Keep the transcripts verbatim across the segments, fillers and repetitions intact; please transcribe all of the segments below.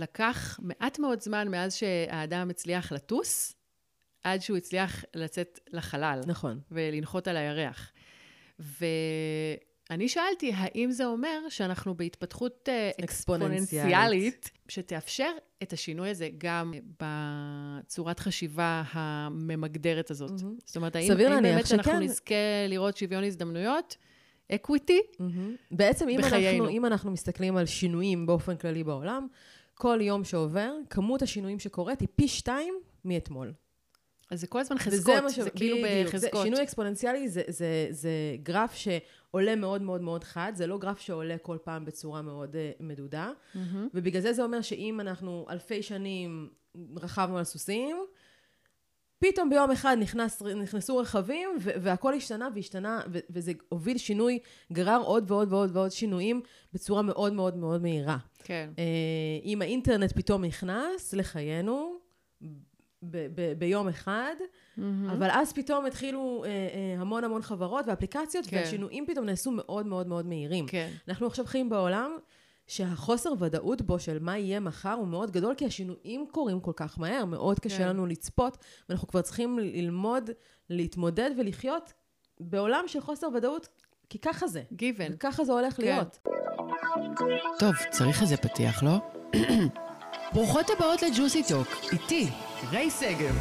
לקח מעט מאוד זמן מאז שהאדם הצליח לטוס, עד שהוא הצליח לצאת לחלל. נכון. ולנחות על הירח. ואני שאלתי, האם זה אומר שאנחנו בהתפתחות אקספוננציאלית, שתאפשר את השינוי הזה גם בצורת חשיבה הממגדרת הזאת? Mm-hmm. זאת אומרת, האם, האם באמת שכן. אנחנו נזכה לראות שוויון הזדמנויות, אקוויטי, mm-hmm. בעצם אם אנחנו, אם אנחנו מסתכלים על שינויים באופן כללי בעולם, כל יום שעובר, כמות השינויים שקורית היא פי שתיים מאתמול. אז זה כל הזמן חזקות, זה, זה כאילו בחזקות. זה, שינוי אקספוננציאלי זה, זה, זה גרף שעולה מאוד מאוד מאוד חד, זה לא גרף שעולה כל פעם בצורה מאוד uh, מדודה, mm-hmm. ובגלל זה זה אומר שאם אנחנו אלפי שנים רכבנו על סוסים, פתאום ביום אחד נכנס, נכנסו רכבים, ו- והכל השתנה והשתנה, ו- וזה הוביל שינוי, גרר עוד ועוד ועוד ועוד שינויים בצורה מאוד מאוד מאוד מהירה. כן. Uh, אם האינטרנט פתאום נכנס לחיינו, ב- ב- ביום אחד, mm-hmm. אבל אז פתאום התחילו אה, אה, המון המון חברות ואפליקציות, כן. והשינויים פתאום נעשו מאוד מאוד מאוד מהירים. כן. אנחנו עכשיו חיים בעולם שהחוסר ודאות בו של מה יהיה מחר הוא מאוד גדול, כי השינויים קורים כל כך מהר, מאוד קשה כן. לנו לצפות, ואנחנו כבר צריכים ללמוד, להתמודד ולחיות בעולם של חוסר ודאות, כי ככה זה. גיוון. ככה זה הולך כן. להיות. טוב, צריך איזה פתיח, לא? ברוכות הבאות לג'וסי טוק, איתי, ריי סגב.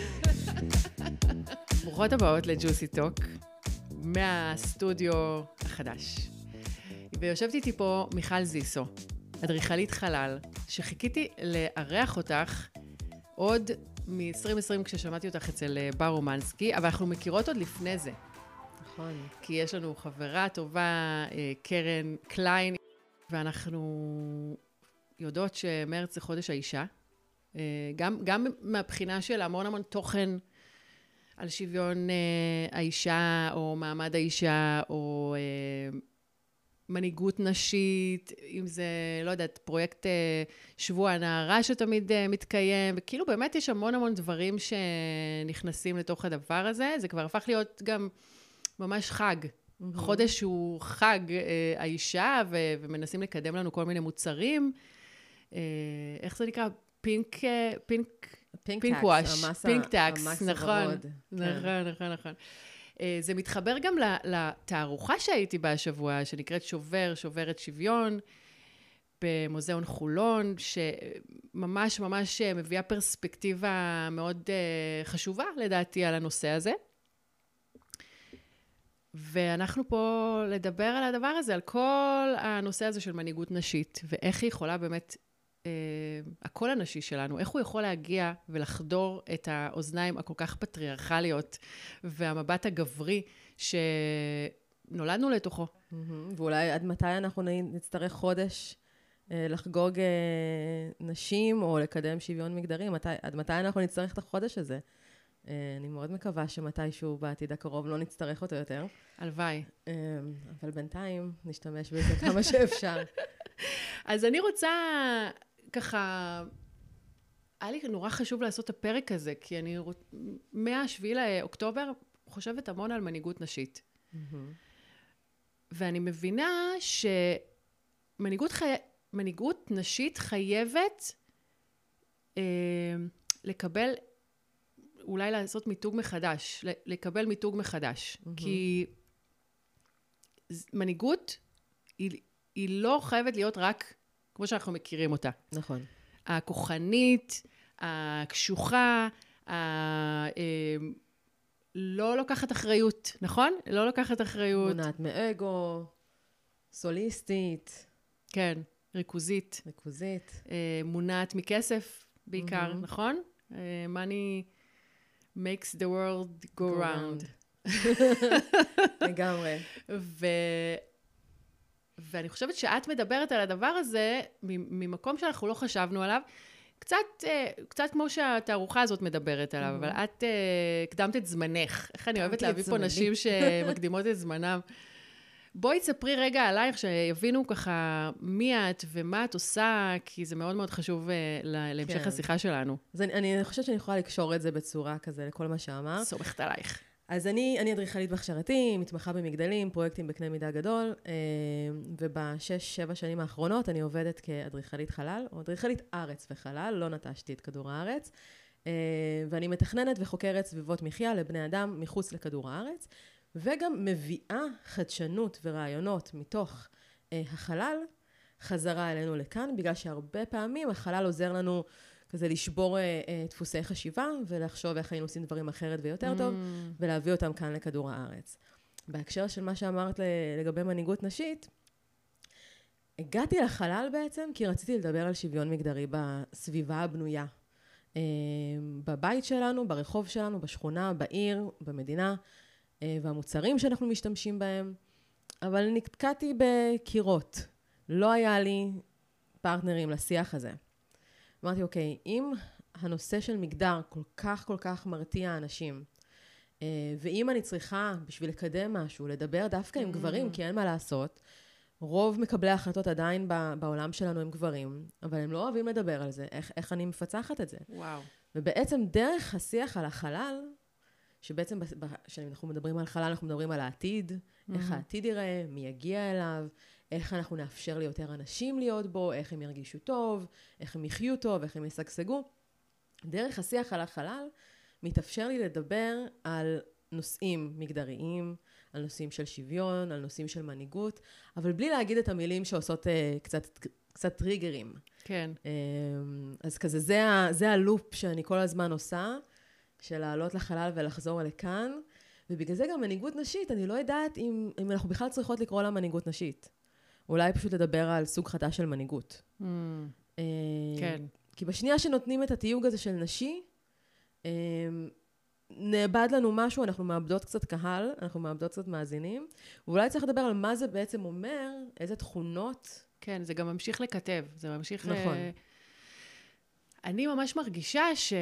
ברוכות הבאות לג'וסי טוק, מהסטודיו החדש. ויושבת איתי פה מיכל זיסו, אדריכלית חלל, שחיכיתי לארח אותך עוד מ-עשרים עשרים כששמעתי אותך אצל בר אומנסקי, אבל אנחנו מכירות עוד לפני זה. נכון. כי יש לנו חברה טובה, קרן קליין, ואנחנו יודעות שמרץ זה חודש האישה, גם, גם מהבחינה של המון המון תוכן על שוויון האישה, או מעמד האישה, או מנהיגות נשית, אם זה, לא יודעת, פרויקט שבוע הנערה שתמיד מתקיים, וכאילו באמת יש המון המון דברים שנכנסים לתוך הדבר הזה, זה כבר הפך להיות גם ממש חג. Mm-hmm. חודש הוא חג האישה, ו- ומנסים לקדם לנו כל מיני מוצרים. איך זה נקרא? פינק, פינק, פינק וואש, פינק טקס, נכון, נכון, נכון, נכון. זה מתחבר גם לתערוכה שהייתי בה השבוע, שנקראת שובר, שוברת שוויון, במוזיאון חולון, שממש ממש מביאה פרספקטיבה מאוד חשובה, לדעתי, על הנושא הזה. ואנחנו פה לדבר על הדבר הזה, על כל הנושא הזה של מנהיגות נשית, ואיך היא יכולה באמת, אה, הקול הנשי שלנו, איך הוא יכול להגיע ולחדור את האוזניים הכל כך פטריארכליות, והמבט הגברי שנולדנו לתוכו. Mm-hmm. ואולי עד מתי אנחנו נצטרך חודש אה, לחגוג אה, נשים, או לקדם שוויון מגדרי? מתי, עד מתי אנחנו נצטרך את החודש הזה? אני מאוד מקווה שמתישהו בעתיד הקרוב לא נצטרך אותו יותר. הלוואי. אבל בינתיים נשתמש בזה כמה שאפשר. אז אני רוצה ככה, היה לי נורא חשוב לעשות את הפרק הזה, כי אני מהשביעי לאוקטובר חושבת המון על מנהיגות נשית. ואני מבינה שמנהיגות חי... מנהיגות נשית חייבת אה, לקבל אולי לעשות מיתוג מחדש, לקבל מיתוג מחדש. Mm-hmm. כי מנהיגות היא, היא לא חייבת להיות רק כמו שאנחנו מכירים אותה. נכון. הכוחנית, הקשוחה, ה... לא לוקחת אחריות, נכון? לא לוקחת אחריות. מונעת מאגו, סוליסטית. כן, ריכוזית. ריכוזית. מונעת מכסף בעיקר, mm-hmm. נכון? money makes the world go, go round. לגמרי. ו... ואני חושבת שאת מדברת על הדבר הזה, ממקום שאנחנו לא חשבנו עליו, קצת, קצת כמו שהתערוכה הזאת מדברת עליו, אבל את הקדמת את זמנך. איך אני אוהבת להביא פה נשים שמקדימות את זמנם. בואי תספרי רגע עלייך, שיבינו ככה מי את ומה את עושה, כי זה מאוד מאוד חשוב להמשך השיחה שלנו. אז אני, אני חושבת שאני יכולה לקשור את זה בצורה כזה לכל מה שאמרת. סומכת עלייך. אז אני, אני אדריכלית בהכשרתי, מתמחה במגדלים, פרויקטים בקנה מידה גדול, ובשש, שבע שנים האחרונות אני עובדת כאדריכלית חלל, או אדריכלית ארץ וחלל, לא נטשתי את כדור הארץ, ואני מתכננת וחוקרת סביבות מחיה לבני אדם מחוץ לכדור הארץ, וגם מביאה חדשנות ורעיונות מתוך החלל, חזרה אלינו לכאן, בגלל שהרבה פעמים החלל עוזר לנו כזה לשבור uh, דפוסי חשיבה, ולחשוב איך היינו עושים דברים אחרת ויותר mm. טוב, ולהביא אותם כאן לכדור הארץ. בהקשר של מה שאמרת לגבי מנהיגות נשית, הגעתי לחלל בעצם, כי רציתי לדבר על שוויון מגדרי בסביבה הבנויה. Uh, בבית שלנו, ברחוב שלנו, בשכונה, בעיר, במדינה, uh, והמוצרים שאנחנו משתמשים בהם, אבל נתקעתי בקירות. לא היה לי פרטנרים לשיח הזה. אמרתי, אוקיי, אם הנושא של מגדר כל כך כל כך מרתיע אנשים, ואם אני צריכה בשביל לקדם משהו, לדבר דווקא עם גברים, כי אין מה לעשות, רוב מקבלי ההחלטות עדיין בעולם שלנו הם גברים, אבל הם לא אוהבים לדבר על זה, איך, איך אני מפצחת את זה. וואו. ובעצם דרך השיח על החלל, שבעצם כשאנחנו מדברים על חלל, אנחנו מדברים על העתיד, איך העתיד ייראה, מי יגיע אליו, איך אנחנו נאפשר ליותר אנשים להיות בו, איך הם ירגישו טוב, איך הם יחיו טוב, איך הם ישגשגו. דרך השיח על החלל, מתאפשר לי לדבר על נושאים מגדריים, על נושאים של שוויון, על נושאים של מנהיגות, אבל בלי להגיד את המילים שעושות uh, קצת, קצת טריגרים. כן. Um, אז כזה, זה, ה, זה הלופ שאני כל הזמן עושה, של לעלות לחלל ולחזור לכאן, ובגלל זה גם מנהיגות נשית, אני לא יודעת אם, אם אנחנו בכלל צריכות לקרוא לה מנהיגות נשית. אולי פשוט לדבר על סוג חדש של מנהיגות. Mm. כן. כי בשנייה שנותנים את התיוג הזה של נשי, נאבד לנו משהו, אנחנו מאבדות קצת קהל, אנחנו מאבדות קצת מאזינים, ואולי צריך לדבר על מה זה בעצם אומר, איזה תכונות. כן, זה גם ממשיך לכתב, זה ממשיך... נכון. ל... אני ממש מרגישה ש...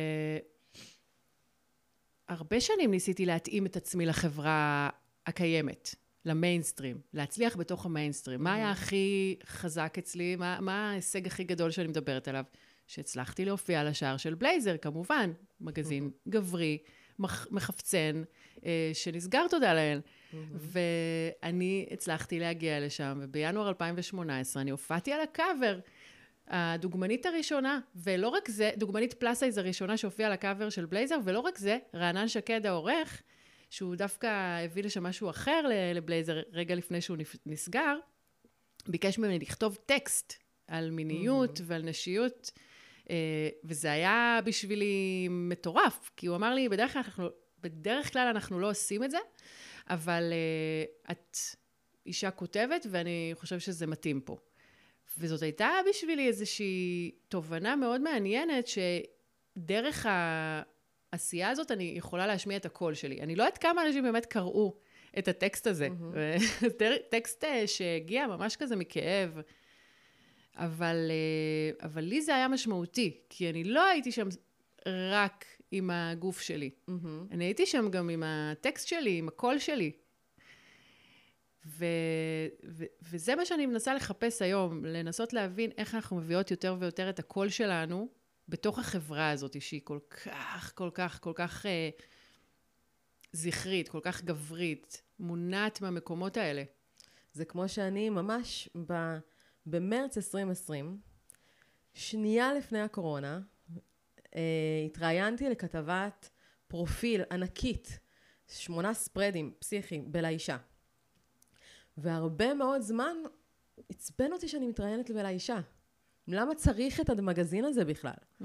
הרבה שנים ניסיתי להתאים את עצמי לחברה הקיימת, למיינסטרים, להצליח בתוך המיינסטרים. מה היה הכי חזק אצלי? מה, מה ההישג הכי גדול שאני מדברת עליו? שהצלחתי להופיע על השער של בלייזר, כמובן, מגזין גברי, מח, מחפצן, אה, שנסגר תודה לאל. ואני הצלחתי להגיע לשם, ובינואר אלפיים שמונה עשרה אני הופעתי על הקאבר, הדוגמנית הראשונה, ולא רק זה, דוגמנית פלאסייז הראשונה שהופיעה על הקאבר של בלייזר, ולא רק זה, רענן שקד העורך, שהוא דווקא הביא לשם משהו אחר לבלייזר, רגע לפני שהוא נסגר, ביקש ממני לכתוב טקסט על מיניות ועל נשיות, וזה היה בשבילי מטורף, כי הוא אמר לי, בדרך כלל אנחנו, בדרך כלל אנחנו לא עושים את זה, אבל את אישה כותבת, ואני חושב שזה מתאים פה. וזאת הייתה בשבילי איזושהי תובנה מאוד מעניינת, שדרך העשייה הזאת אני יכולה להשמיע את הקול שלי. אני לא יודעת כמה אנשים באמת קראו את הטקסט הזה. טקסט שהגיע ממש כזה מכאב, אבל, אבל לי זה היה משמעותי, כי אני לא הייתי שם רק עם הגוף שלי. אני הייתי שם גם עם הטקסט שלי, עם הקול שלי. ו- ו- וזה מה שאני מנסה לחפש היום, לנסות להבין איך אנחנו מביאות יותר ויותר את הקול שלנו בתוך החברה הזאת, שהיא כל כך, כל כך, כל כך אה, זכרית, כל כך גברית, מונעת מהמקומות האלה. זה כמו שאני ממש ב- במרץ עשרים עשרים, שנייה לפני הקורונה, אה, התראיינתי לכתבת פרופיל ענקית, שמונה ספרדים פסיכיים בלאישה. והרבה מאוד זמן עצבן אותי שאני מתראיינת לאישה. למה צריך את המגזין הזה בכלל? Mm.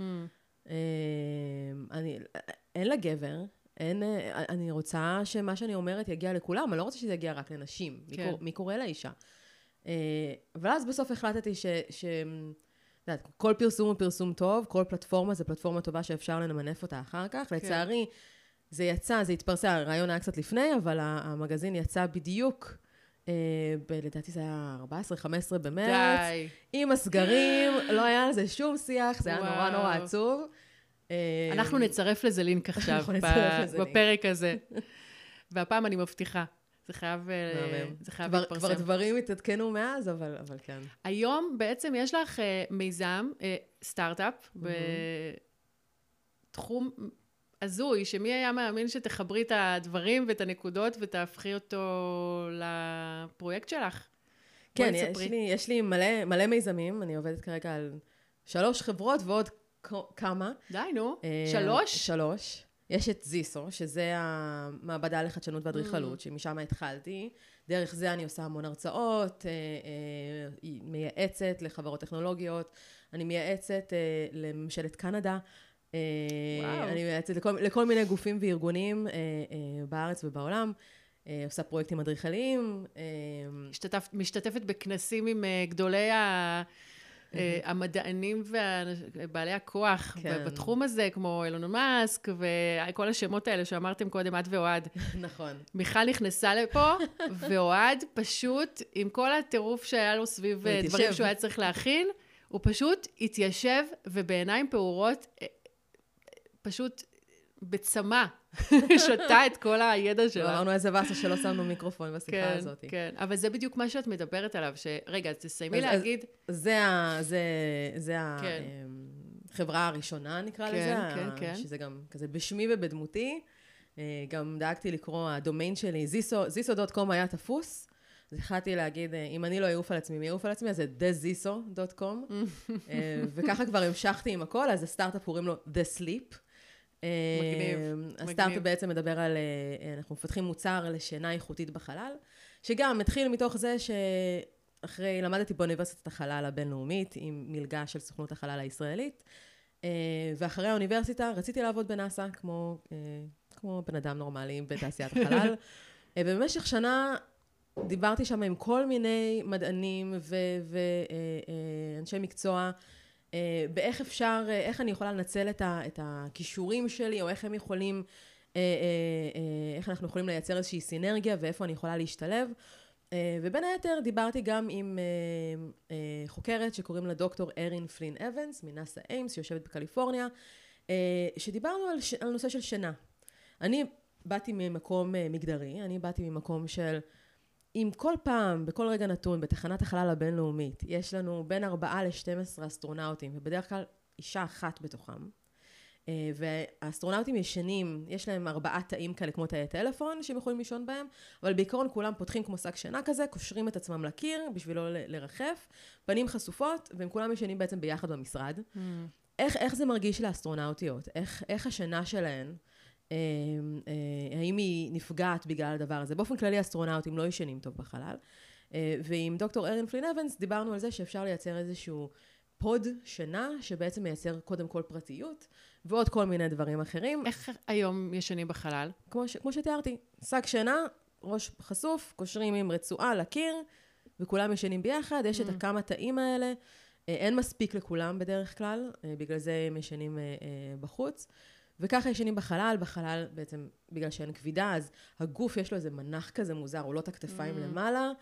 אני, אין לה גבר, אין, אני רוצה שמה שאני אומרת יגיע לכולם, אני לא רוצה שזה יגיע רק לנשים. כן. מי, קור, מי קורא לאישה? אבל אז בסוף החלטתי ש... ש יודעת, כל פרסום הוא פרסום טוב, כל פלטפורמה זה פלטפורמה טובה שאפשר למנף אותה אחר כך. כן. לצערי, זה יצא, זה התפרסם, הרעיון היה קצת לפני, אבל המגזין יצא בדיוק... לדעתי זה היה ארבע עשרה חמש עשרה במרץ, עם הסגרים, לא היה על זה שום שיח, זה היה נורא נורא עצוב. אנחנו נצרף לזה לינק עכשיו, בפרק הזה. והפעם אני מבטיחה, זה חייב להתפרסם. כבר דברים התעדכנו מאז, אבל כן. היום בעצם יש לך מיזם, סטארט-אפ, בתחום הזוי, שמי היה מאמין שתחברי את הדברים ואת הנקודות ותהפכי אותו לפרויקט שלך? כן, יש לי, יש לי מלא, מלא מיזמים, אני עובדת כרגע על שלוש חברות ועוד כמה. די, נו. שלוש? שלוש. יש את זיסו, שזה המעבדה לחדשנות ואדריכלות, שמשם התחלתי. דרך זה אני עושה המון הרצאות, מייעצת לחברות טכנולוגיות, אני מייעצת לממשלת קנדה, וואו. אני מייעצת לכל, לכל מיני גופים וארגונים בארץ ובעולם, עושה פרויקטים אדריכליים. משתתף, משתתפת בכנסים עם גדולי ה... המדענים ובעלי הכוח בתחום הזה, כמו אילון מאסק, וכל השמות האלה שאמרתם קודם, את ואוהד. נכון. מיכל נכנסה לפה, ואוהד פשוט, עם כל הטירוף שהיה לו סביב דברים שהוא היה צריך להכין, הוא פשוט התיישב, ובעיניים פעורות, פשוט בצמא, שתה את כל הידע שלה. אמרנו איזה וסה שלא שמנו מיקרופון בשיחה הזאת. כן, כן, אבל זה בדיוק מה שאת מדברת עליו, שרגע, תסיימי להגיד... זה החברה הראשונה, נקרא לזה, שזה גם כזה בשמי ובדמותי. גם דאגתי לקרוא, הדומיין שלי, זיסו דוט קום היה תפוס, אז החלטתי להגיד, אם אני לא אעוף על עצמי, מי יעוף על עצמי, אז זה דה זיסו דוט קום, וככה כבר המשכתי עם הכל, אז הסטארט-אפ קוראים לו The Sleep. מגניב. הסטארט-אפ בעצם מדבר על, אנחנו מפתחים מוצר לשינה איכותית בחלל, שגם מתחיל מתוך זה שאחרי, למדתי באוניברסיטת החלל הבינלאומית, עם מלגה של סוכנות החלל הישראלית, ואחרי האוניברסיטה רציתי לעבוד בנאסא, כמו, כמו בן אדם נורמלי בתעשיית החלל, ובמשך שנה דיברתי שם עם כל מיני מדענים ואנשי מקצוע, באיך אפשר, איך אני יכולה לנצל את הכישורים שלי, או איך הם יכולים, איך אנחנו יכולים לייצר איזושהי סינרגיה, ואיפה אני יכולה להשתלב. ובין היתר דיברתי גם עם חוקרת שקוראים לה דוקטור ארין פלין אבנס, מנאסא איימס, שיושבת בקליפורניה, שדיברנו על, ש... על נושא של שינה. אני באתי ממקום מגדרי, אני באתי ממקום של... אם כל פעם, בכל רגע נתון, בתחנת החלל הבינלאומית, יש לנו בין ארבעה ל-שתים עשרה אסטרונאוטים, ובדרך כלל אישה אחת בתוכם, והאסטרונאוטים ישנים, יש להם ארבעה תאים כאלה כמו תאי טלפון, שהם יכולים לישון בהם, אבל בעיקרון כולם פותחים כמו שק שינה כזה, קושרים את עצמם לקיר, בשביל לא לרחף, פנים חשופות, והם כולם ישנים בעצם ביחד במשרד. Mm. איך, איך זה מרגיש לאסטרונאוטיות? איך, איך השינה שלהן? האם היא נפגעת בגלל הדבר הזה? באופן כללי אסטרונאוטים לא ישנים טוב בחלל, ועם דוקטור ארין פלין אבנס דיברנו על זה שאפשר לייצר איזשהו פוד שינה, שבעצם מייצר קודם כל פרטיות, ועוד כל מיני דברים אחרים. איך היום ישנים בחלל? כמו, ש, כמו שתיארתי, שק שינה, ראש חשוף, קושרים עם רצועה לקיר, וכולם ישנים ביחד, יש את הכמה תאים האלה, אין מספיק לכולם בדרך כלל, בגלל זה הם ישנים בחוץ, וככה ישנים בחלל, בחלל בעצם בגלל שאין כבידה, אז הגוף יש לו איזה מנח כזה מוזר, הוא לא את הכתפיים mm. למעלה,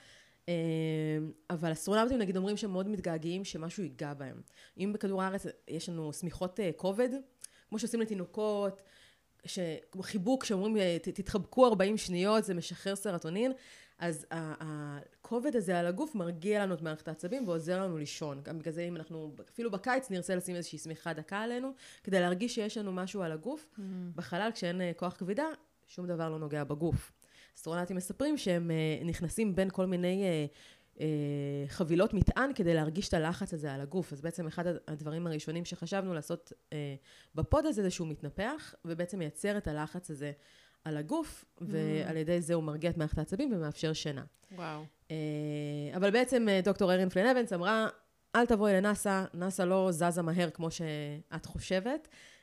אבל אסטרונאוטים נגיד אומרים שהם מאוד מתגעגעים שמשהו ייגע בהם. אם בכדור הארץ יש לנו סמיכות כובד, כמו שעושים לתינוקות, חיבוק שאומרים תתחבקו ארבעים שניות, זה משחרר סרטונין, אז הכובד הזה על הגוף מרגיע לנו את מערכת העצבים ועוזר לנו לישון. גם בגלל זה אם אנחנו אפילו בקיץ נרצה לשים איזושהי סמיכה דקה עלינו, כדי להרגיש שיש לנו משהו על הגוף. Mm-hmm. בחלל כשאין כוח כבידה, שום דבר לא נוגע בגוף. אסטרונאוטים מספרים שהם נכנסים בין כל מיני חבילות מטען כדי להרגיש את הלחץ הזה על הגוף. אז בעצם אחד הדברים הראשונים שחשבנו לעשות בפוד הזה זה שהוא מתנפח, ובעצם מייצר את הלחץ הזה על הגוף, ועל ידי זה הוא מרגיע את מערכת העצבים ומאפשר שינה. וואו. אבל בעצם דוקטור ארין פלין אבנס אמרה, אל תבואי לנאסא, נאסא לא זזה מהר כמו שאת חושבת.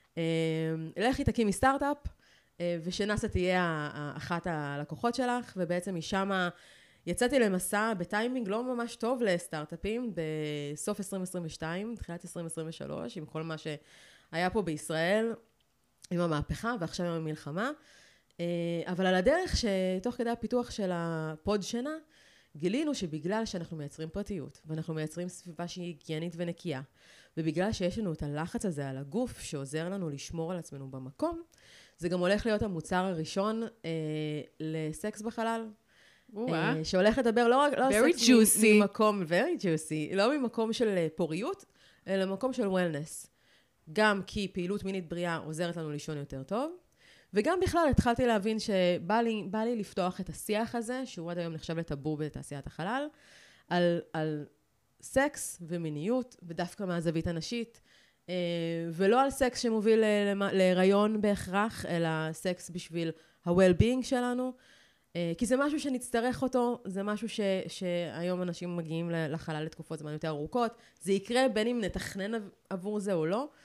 לכי תקימי סטארט-אפ, ושנאסא תהיה אחת הלקוחות שלך, ובעצם משם יצאתי למסע בטיימינג לא ממש טוב לסטארט-אפים, בסוף עשרים עשרים ושתיים, תחילת עשרים עשרים ושלוש, עם כל מה שהיה פה בישראל, עם המהפכה, ועכשיו עם המלחמה. אבל על הדרך שתוך כדי הפיתוח של הפוד שינה, גילינו שבגלל שאנחנו מייצרים פרטיות, ואנחנו מייצרים סביבה שהיא היגיינית ונקייה, ובגלל שיש לנו את הלחץ הזה על הגוף, שעוזר לנו לשמור על עצמנו במקום, זה גם הולך להיות המוצר הראשון אה, לסקס בחלל, אה, שהולך לדבר לא רק לא סקס juicy. ממקום, very juicy, לא ממקום של פוריות, אלא ממקום של wellness. גם כי פעילות מינית בריאה עוזרת לנו לישון יותר טוב, וגם בכלל התחלתי להבין שבא לי, בא לי לפתוח את השיח הזה, שהוא עד היום נחשב לטאבו בתעשיית החלל, על, על סקס ומיניות, ודווקא מהזווית הנשית, ולא על סקס שמוביל להיריון בהכרח, אלא סקס בשביל ה-well-being שלנו, כי זה משהו שנצטרך אותו, זה משהו ש, שהיום אנשים מגיעים לחלל לתקופות זמן יותר ארוכות, זה יקרה בין אם נתכנן עבור זה או לא,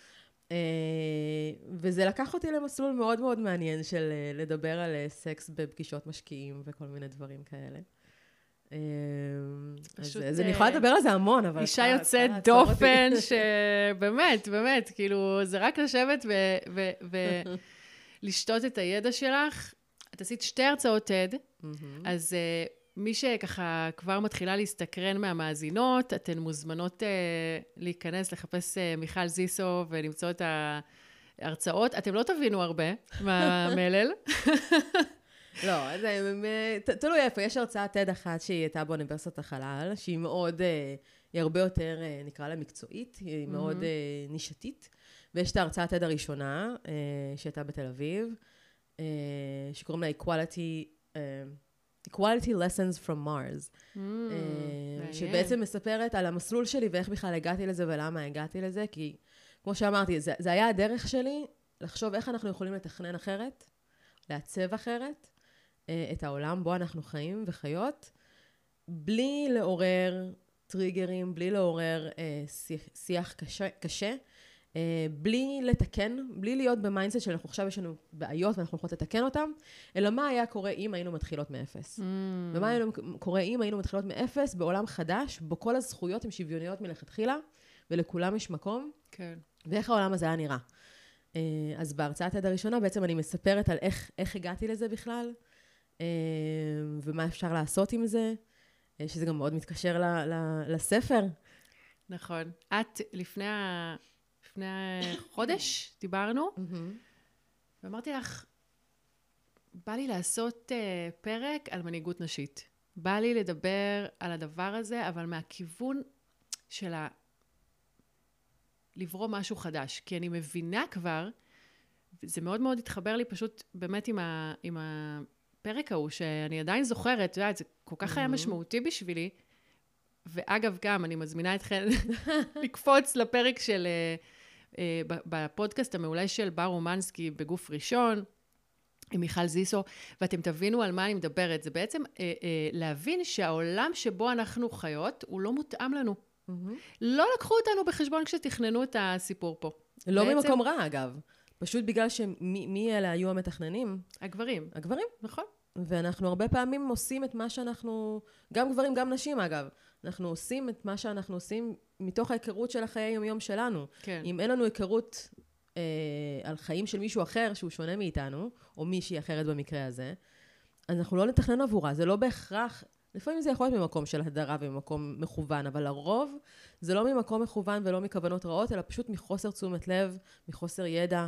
וזה לקח אותי למסלול מאוד מאוד מעניין של לדבר על סקס בפגישות משקיעים וכל מיני דברים כאלה. אז אני יכולה לדבר על זה המון, אבל... אישה יוצאת דופן שבאמת, באמת, כאילו, זה רק לשבת ולשתות את הידע שלך. את עשית שתי הרצאות TED, אז מי שככה כבר מתחילה להסתקרן מהמאזינות, אתן מוזמנות להיכנס, לחפש מיכל זיסו ולמצוא את ההרצאות. אתם לא תבינו הרבה מהמלל. לא, זה תלוי איפה. יש הרצאה TED אחת שהיא הייתה באוניברסיטת החלל, שהיא מאוד, היא הרבה יותר, נקרא לה מקצועית, היא מאוד נישתית. ויש את ההרצאה TED הראשונה, שהייתה בתל אביב, שקוראים לה Equality, Equality Lessons from Mars, שבעצם מספרת על המסלול שלי ואיך בכלל הגעתי לזה ולמה הגעתי לזה, כי כמו שאמרתי, זה, זה היה הדרך שלי לחשוב איך אנחנו יכולים לתכנן אחרת, לעצב אחרת, את העולם בו אנחנו חיים וחיות, בלי לעורר טריגרים, בלי לעורר שיח, שיח קשה, קשה, בלי לתקן, בלי להיות במיינדסט שאנחנו עכשיו יש לנו בעיות ואנחנו יכולות לתקן אותם, אלא מה היה קורה אם היינו מתחילות מאפס. Mm. ומה היה קורה אם היינו מתחילות מאפס בעולם חדש, בו כל הזכויות הן שוויוניות מלכתחילה, ולכולם יש מקום, כן. ואיך העולם הזה היה נראה. אז בהרצאת TED הראשונה בעצם אני מספרת על איך, איך הגעתי לזה בכלל, ומה אפשר לעשות עם זה, שזה גם מאוד מתקשר ל, ל, לספר. נכון. את לפני ה... לפני חודש דיברנו, ואמרתי לך, בא לי לעשות uh, פרק על מנהיגות נשית. בא לי לדבר על הדבר הזה, אבל מהכיוון של ה... לברוא משהו חדש. כי אני מבינה כבר, זה מאוד מאוד התחבר לי פשוט באמת עם, ה... עם הפרק ההוא, שאני עדיין זוכרת, אתה יודע, זה כל כך היה משמעותי בשבילי, ואגב גם, אני מזמינה אתכם לקפוץ לפרק של... בפודקאסט המעולה של בר אומנסקי בגוף ראשון, עם מיכל זיסו, ואתם תבינו על מה אני מדברת. זה בעצם אה, אה, להבין שהעולם שבו אנחנו חיות, הוא לא מותאם לנו. Mm-hmm. לא לקחו אותנו בחשבון כשתכננו את הסיפור פה. לא בעצם... ממקום רע, אגב. פשוט בגלל שמי מי אלה היו המתכננים? הגברים. הגברים. נכון. ואנחנו הרבה פעמים עושים את מה שאנחנו, גם גברים, גם נשים אגב, אנחנו עושים את מה שאנחנו עושים מתוך ההיכרות של החיי היום-יום שלנו. כן. אם אין לנו היכרות אה, על חיים של מישהו אחר שהוא שונה מאיתנו, או מישהי אחרת במקרה הזה, אז אנחנו לא נתכנן עבורה. זה לא בהכרח, לפעמים זה יכול להיות ממקום של הדרה וממקום מכוון, אבל לרוב זה לא ממקום מכוון ולא מכוונות רעות, אלא פשוט מחוסר תשומת לב, מחוסר ידע,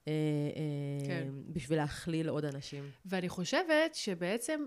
כן. בשביל להכליל עוד אנשים. ואני חושבת שבעצם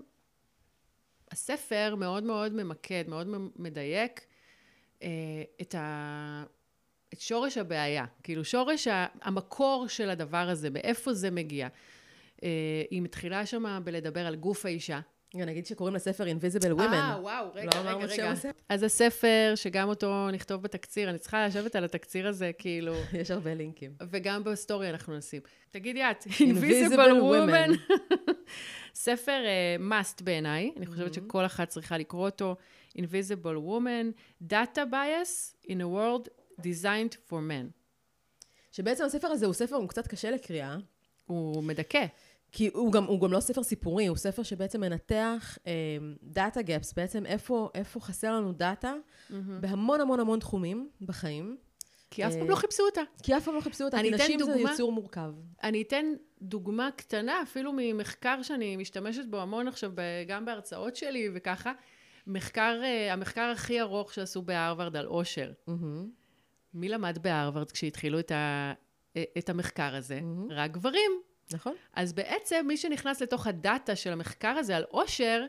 הספר מאוד מאוד ממקד, מאוד מדייק את, ה... את שורש הבעיה. כאילו שורש המקור של הדבר הזה, באיפה זה מגיע. היא מתחילה שמה בלדבר על גוף האישה. אני אגיד שקוראים לספר Invisible Women. אה, וואו, רגע, לא רגע, רגע. אז הספר, שגם אותו נכתוב בתקציר, אני צריכה לשבת על התקציר הזה, כאילו... יש הרבה לינקים. וגם בסטורי אנחנו נשים. תגידי את, Invisible Women. ספר uh, must בעיניי, אני חושבת שכל אחת צריכה לקרוא אותו, Invisible Woman, Data Bias in a World Designed for Men. שבעצם הספר הזה הוא ספר, הוא קצת קשה לקריאה. הוא מדכא. כי הוא גם, הוא גם לא ספר סיפורי, הוא ספר שבעצם מנתח דאטה גאפס, בעצם איפה, איפה חסר לנו דאטה, mm-hmm. בהמון המון המון תחומים בחיים. כי אף פעם לא חיפשו אותה. כי אף פעם לא חיפשו אותה, כי נשים דוגמה, זה יצור מורכב. אני אתן דוגמה קטנה, אפילו ממחקר שאני משתמשת בו המון עכשיו, גם בהרצאות שלי וככה, מחקר, המחקר הכי ארוך שעשו בהרווארד על אושר. Mm-hmm. מי למד בהרווארד כשהתחילו את, ה, את המחקר הזה? Mm-hmm. רק גברים. נכון. אז בעצם מי שנכנס לתוך הדאטה של המחקר הזה על אושר,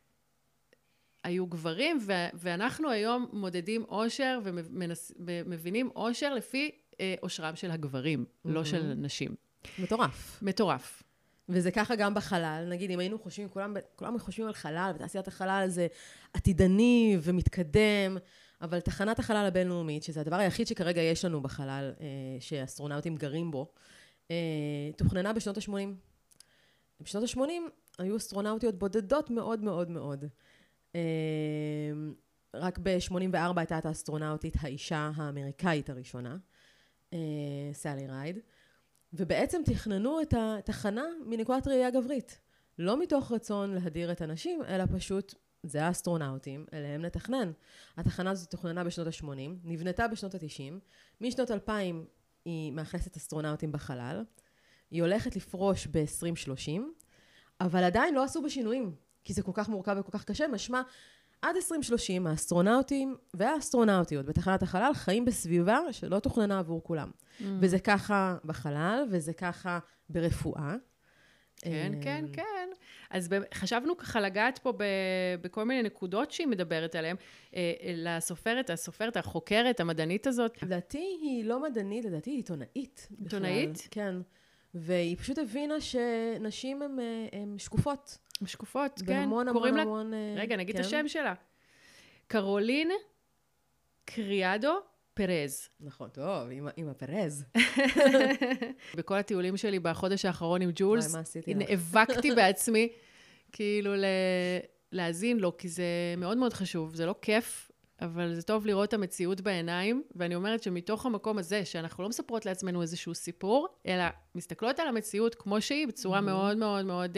היו גברים, ו- ואנחנו היום מודדים אושר ומבינים אושר לפי אה, אושרם של הגברים, mm-hmm. לא של נשים. מטורף. מטורף. וזה ככה גם בחלל. נגיד, אם היינו חושבים, כולם, כולם חושבים על חלל, ותעשיית החלל זה עתידני ומתקדם, אבל תחנת החלל הבינלאומית, שזה הדבר היחיד שכרגע יש לנו בחלל, אה, שאסטרונאוטים גרים בו, אה, תוכננה בשנות ה-שמונים. בשנות ה-שמונים היו אסטרונאוטיות בודדות מאוד מאוד מאוד. אה, רק ב-שמונים וארבע הייתה את האסטרונאוטית האישה האמריקאית הראשונה, אה, סלי רייד, ובעצם תכננו את התחנה מנקודת ראייה גברית. לא מתוך רצון להדיר את הנשים, אלא פשוט, זה האסטרונאוטים, אליהם לתכנן. התחנה הזאת תוכננה בשנות ה-שמונים, נבנתה בשנות ה-תשעים, משנות אלפיים היא מאכלסת אסטרונאוטים בחלל, היא הולכת לפרוש ב-עשרים שלושים, אבל עדיין לא עשו בשינויים, כי זה כל כך מורכב וכל כך קשה, משמע, עד עשרים שלושים האסטרונאוטים והאסטרונאוטיות בתחנת החלל חיים בסביבה שלא תוכננה עבור כולם. Mm. וזה ככה בחלל, וזה ככה ברפואה. כן, כן, כן. אז חשבנו ככה לגעת פה בכל מיני נקודות שהיא מדברת עליהן, לסופרת, הסופרת, החוקרת, המדענית הזאת. לדעתי היא לא מדענית, לדעתי היא עיתונאית. עיתונאית? כן. והיא פשוט הבינה שנשים הן שקופות. שקופות, כן. בהמון המון המון... רגע, נגיד את השם שלה. קרולין קריאדו פרז. נכון, טוב, עם הפרז. בכל הטיולים שלי בחודש האחרון עם ג'ולס, נאבקתי בעצמי, כאילו להאזין לו, כי זה מאוד מאוד חשוב, זה לא כיף, אבל זה טוב לראות את המציאות בעיניים, ואני אומרת שמתוך המקום הזה, שאנחנו לא מספרות לעצמנו איזשהו סיפור, אלא מסתכלות על המציאות כמו שהיא, בצורה מאוד מאוד מאוד...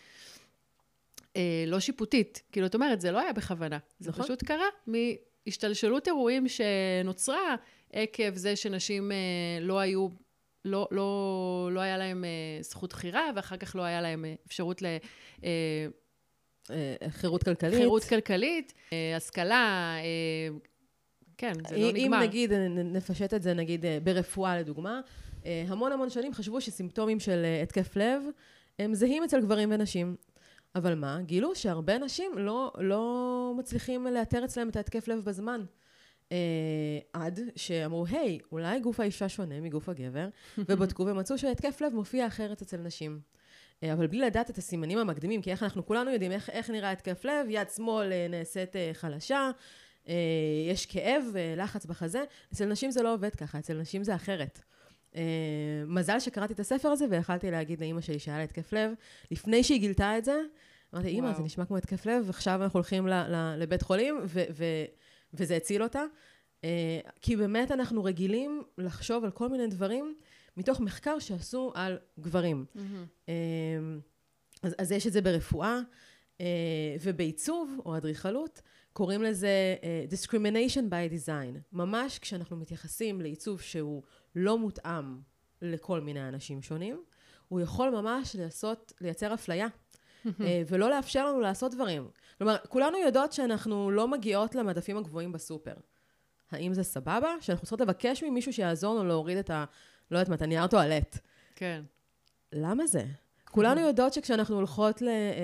לא שיפוטית. כאילו, את אומרת, זה לא היה בכוונה. זה פשוט קרה מהשתלשלות אירועים שנוצרה עקב זה שנשים לא היו, לא, לא, לא היה להם זכות בחירה, ואחר כך לא היה להם אפשרות ל... חירות כלכלית. חירות כלכלית, השכלה, כן, זה לא נגמר. אם נגיד, נפשט את זה, נגיד, ברפואה לדוגמה, המון המון שנים חשבו שסימפטומים של התקף לב, הם זהים אצל גברים ונשים. אבל מה? גילו שהרבה נשים לא, לא מצליחים לאתר אצלם את ההתקף לב בזמן. אה, עד שאמרו, היי, אולי גוף האישה שונה מגוף הגבר, ובדקו ומצאו שההתקף לב מופיע אחרת אצל נשים. אה, אבל בלי לדעת את הסימנים המקדימים, כי איך אנחנו כולנו יודעים איך, איך נראה התקף לב, יד שמאל אה, נעשית אה, חלשה, אה, יש כאב, אה, לחץ בחזה. אצל נשים זה לא עובד ככה, אצל נשים זה אחרת. Uh, מזל שקראתי את הספר הזה, ויכלתי להגיד לאמא שלי שהיה לה התקף לב. לפני שהיא גילתה את זה, אמרתי, אמא, זה נשמע כמו התקף לב, ועכשיו אנחנו הולכים ל- ל- לבית חולים, ו- ו- וזה הציל אותה. Uh, כי באמת אנחנו רגילים לחשוב על כל מיני דברים, מתוך מחקר שעשו על גברים. Mm-hmm. Uh, אז, אז יש את זה ברפואה, uh, ובעיצוב, או אדריכלות, קוראים לזה uh, discrimination by design. ממש כשאנחנו מתייחסים לעיצוב שהוא לא מותאם לכל מיני אנשים שונים, הוא יכול ממש לעשות, לייצר אפליה, uh, ולא לאפשר לנו לעשות דברים. כלומר, כולנו יודעות שאנחנו לא מגיעות למדפים הגבוהים בסופר. האם זה סבבה? שאנחנו צריכות לבקש ממישהו שיעזור לנו להוריד את ה... לא יודעת מה, את הנייר טואלט. כן. למה זה? כולנו יודעות שכשאנחנו הולכות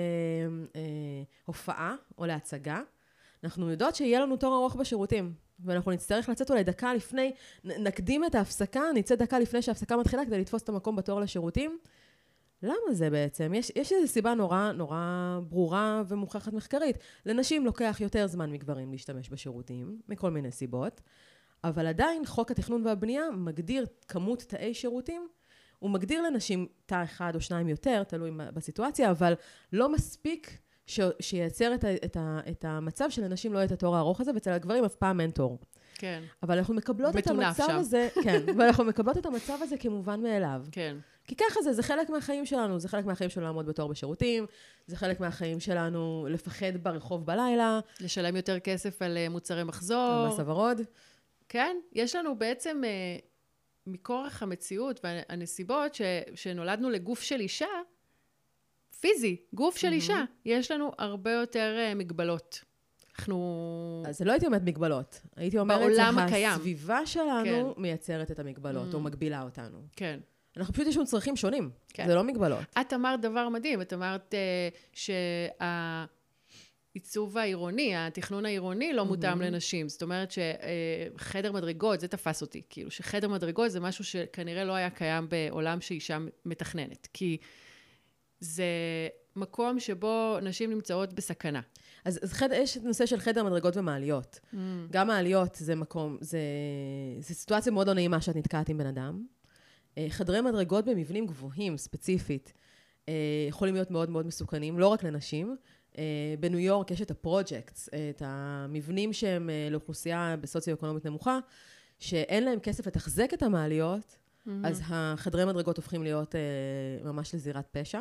להופעה או להצגה, אנחנו יודעות שיהיה לנו תור ארוך בשירותים, ואנחנו נצטרך לצאת אולי דקה לפני, נקדים את ההפסקה, נצא דקה לפני שההפסקה מתחילה כדי לתפוס את המקום בתור לשירותים. למה זה בעצם? יש, יש איזו סיבה נורא, נורא ברורה ומוכחת מחקרית. לנשים לוקח יותר זמן מגברים להשתמש בשירותים, מכל מיני סיבות, אבל עדיין חוק התכנון והבנייה מגדיר כמות תאי שירותים, הוא מגדיר לנשים תא אחד או שניים יותר, תלוי בסיטואציה, אבל לא מספיק ש... שייצר את, ה... את, ה... את המצב שלנשים לא יהיה את התור הארוך הזה, ואצל הגברים אף פעם אין תור. כן. אבל אנחנו מקבלות את המצב שם. הזה, כן, ואנחנו מקבלות את המצב הזה כמובן מאליו. כן. כי ככה זה, זה חלק מהחיים שלנו, זה חלק מהחיים שלנו לעמוד בתור בשירותים, זה חלק מהחיים שלנו לפחד ברחוב בלילה. לשלם יותר כסף על מוצרי מחזור. מס הוורוד. כן, יש לנו בעצם אה, מכורח המציאות והנסיבות ש, שנולדנו לגוף של אישה, פיזי, גוף של mm-hmm. אישה, יש לנו הרבה יותר אה, מגבלות. אנחנו... אז זה לא הייתי אומרת מגבלות. הייתי אומרת, בעולם הקיים. הסביבה שלנו כן. מייצרת את המגבלות, mm-hmm. או מגבילה אותנו. כן. אנחנו פשוט יש לנו צרכים שונים, כן. זה לא מגבלות. את אמרת דבר מדהים, את אמרת uh, שהעיצוב העירוני, התכנון העירוני לא מותאם mm-hmm. לנשים. זאת אומרת שחדר מדרגות, זה תפס אותי, כאילו שחדר מדרגות זה משהו שכנראה לא היה קיים בעולם שאישה מתכננת. כי זה מקום שבו נשים נמצאות בסכנה. אז, אז חד, יש נושא של חדר מדרגות ומעליות. Mm. גם מעליות זה מקום, זה, זה סיטואציה מאוד לא נעימה שאת נתקעת עם בן אדם. חדרי מדרגות במבנים גבוהים, ספציפית, יכולים להיות מאוד מאוד מסוכנים, לא רק לנשים. בניו יורק יש את הפרוג'קטס, את המבנים שהם לאוכלוסייה בסוציו-אקונומית נמוכה, שאין להם כסף לתחזק את המעליות, mm-hmm. אז החדרי מדרגות הופכים להיות ממש לזירת פשע.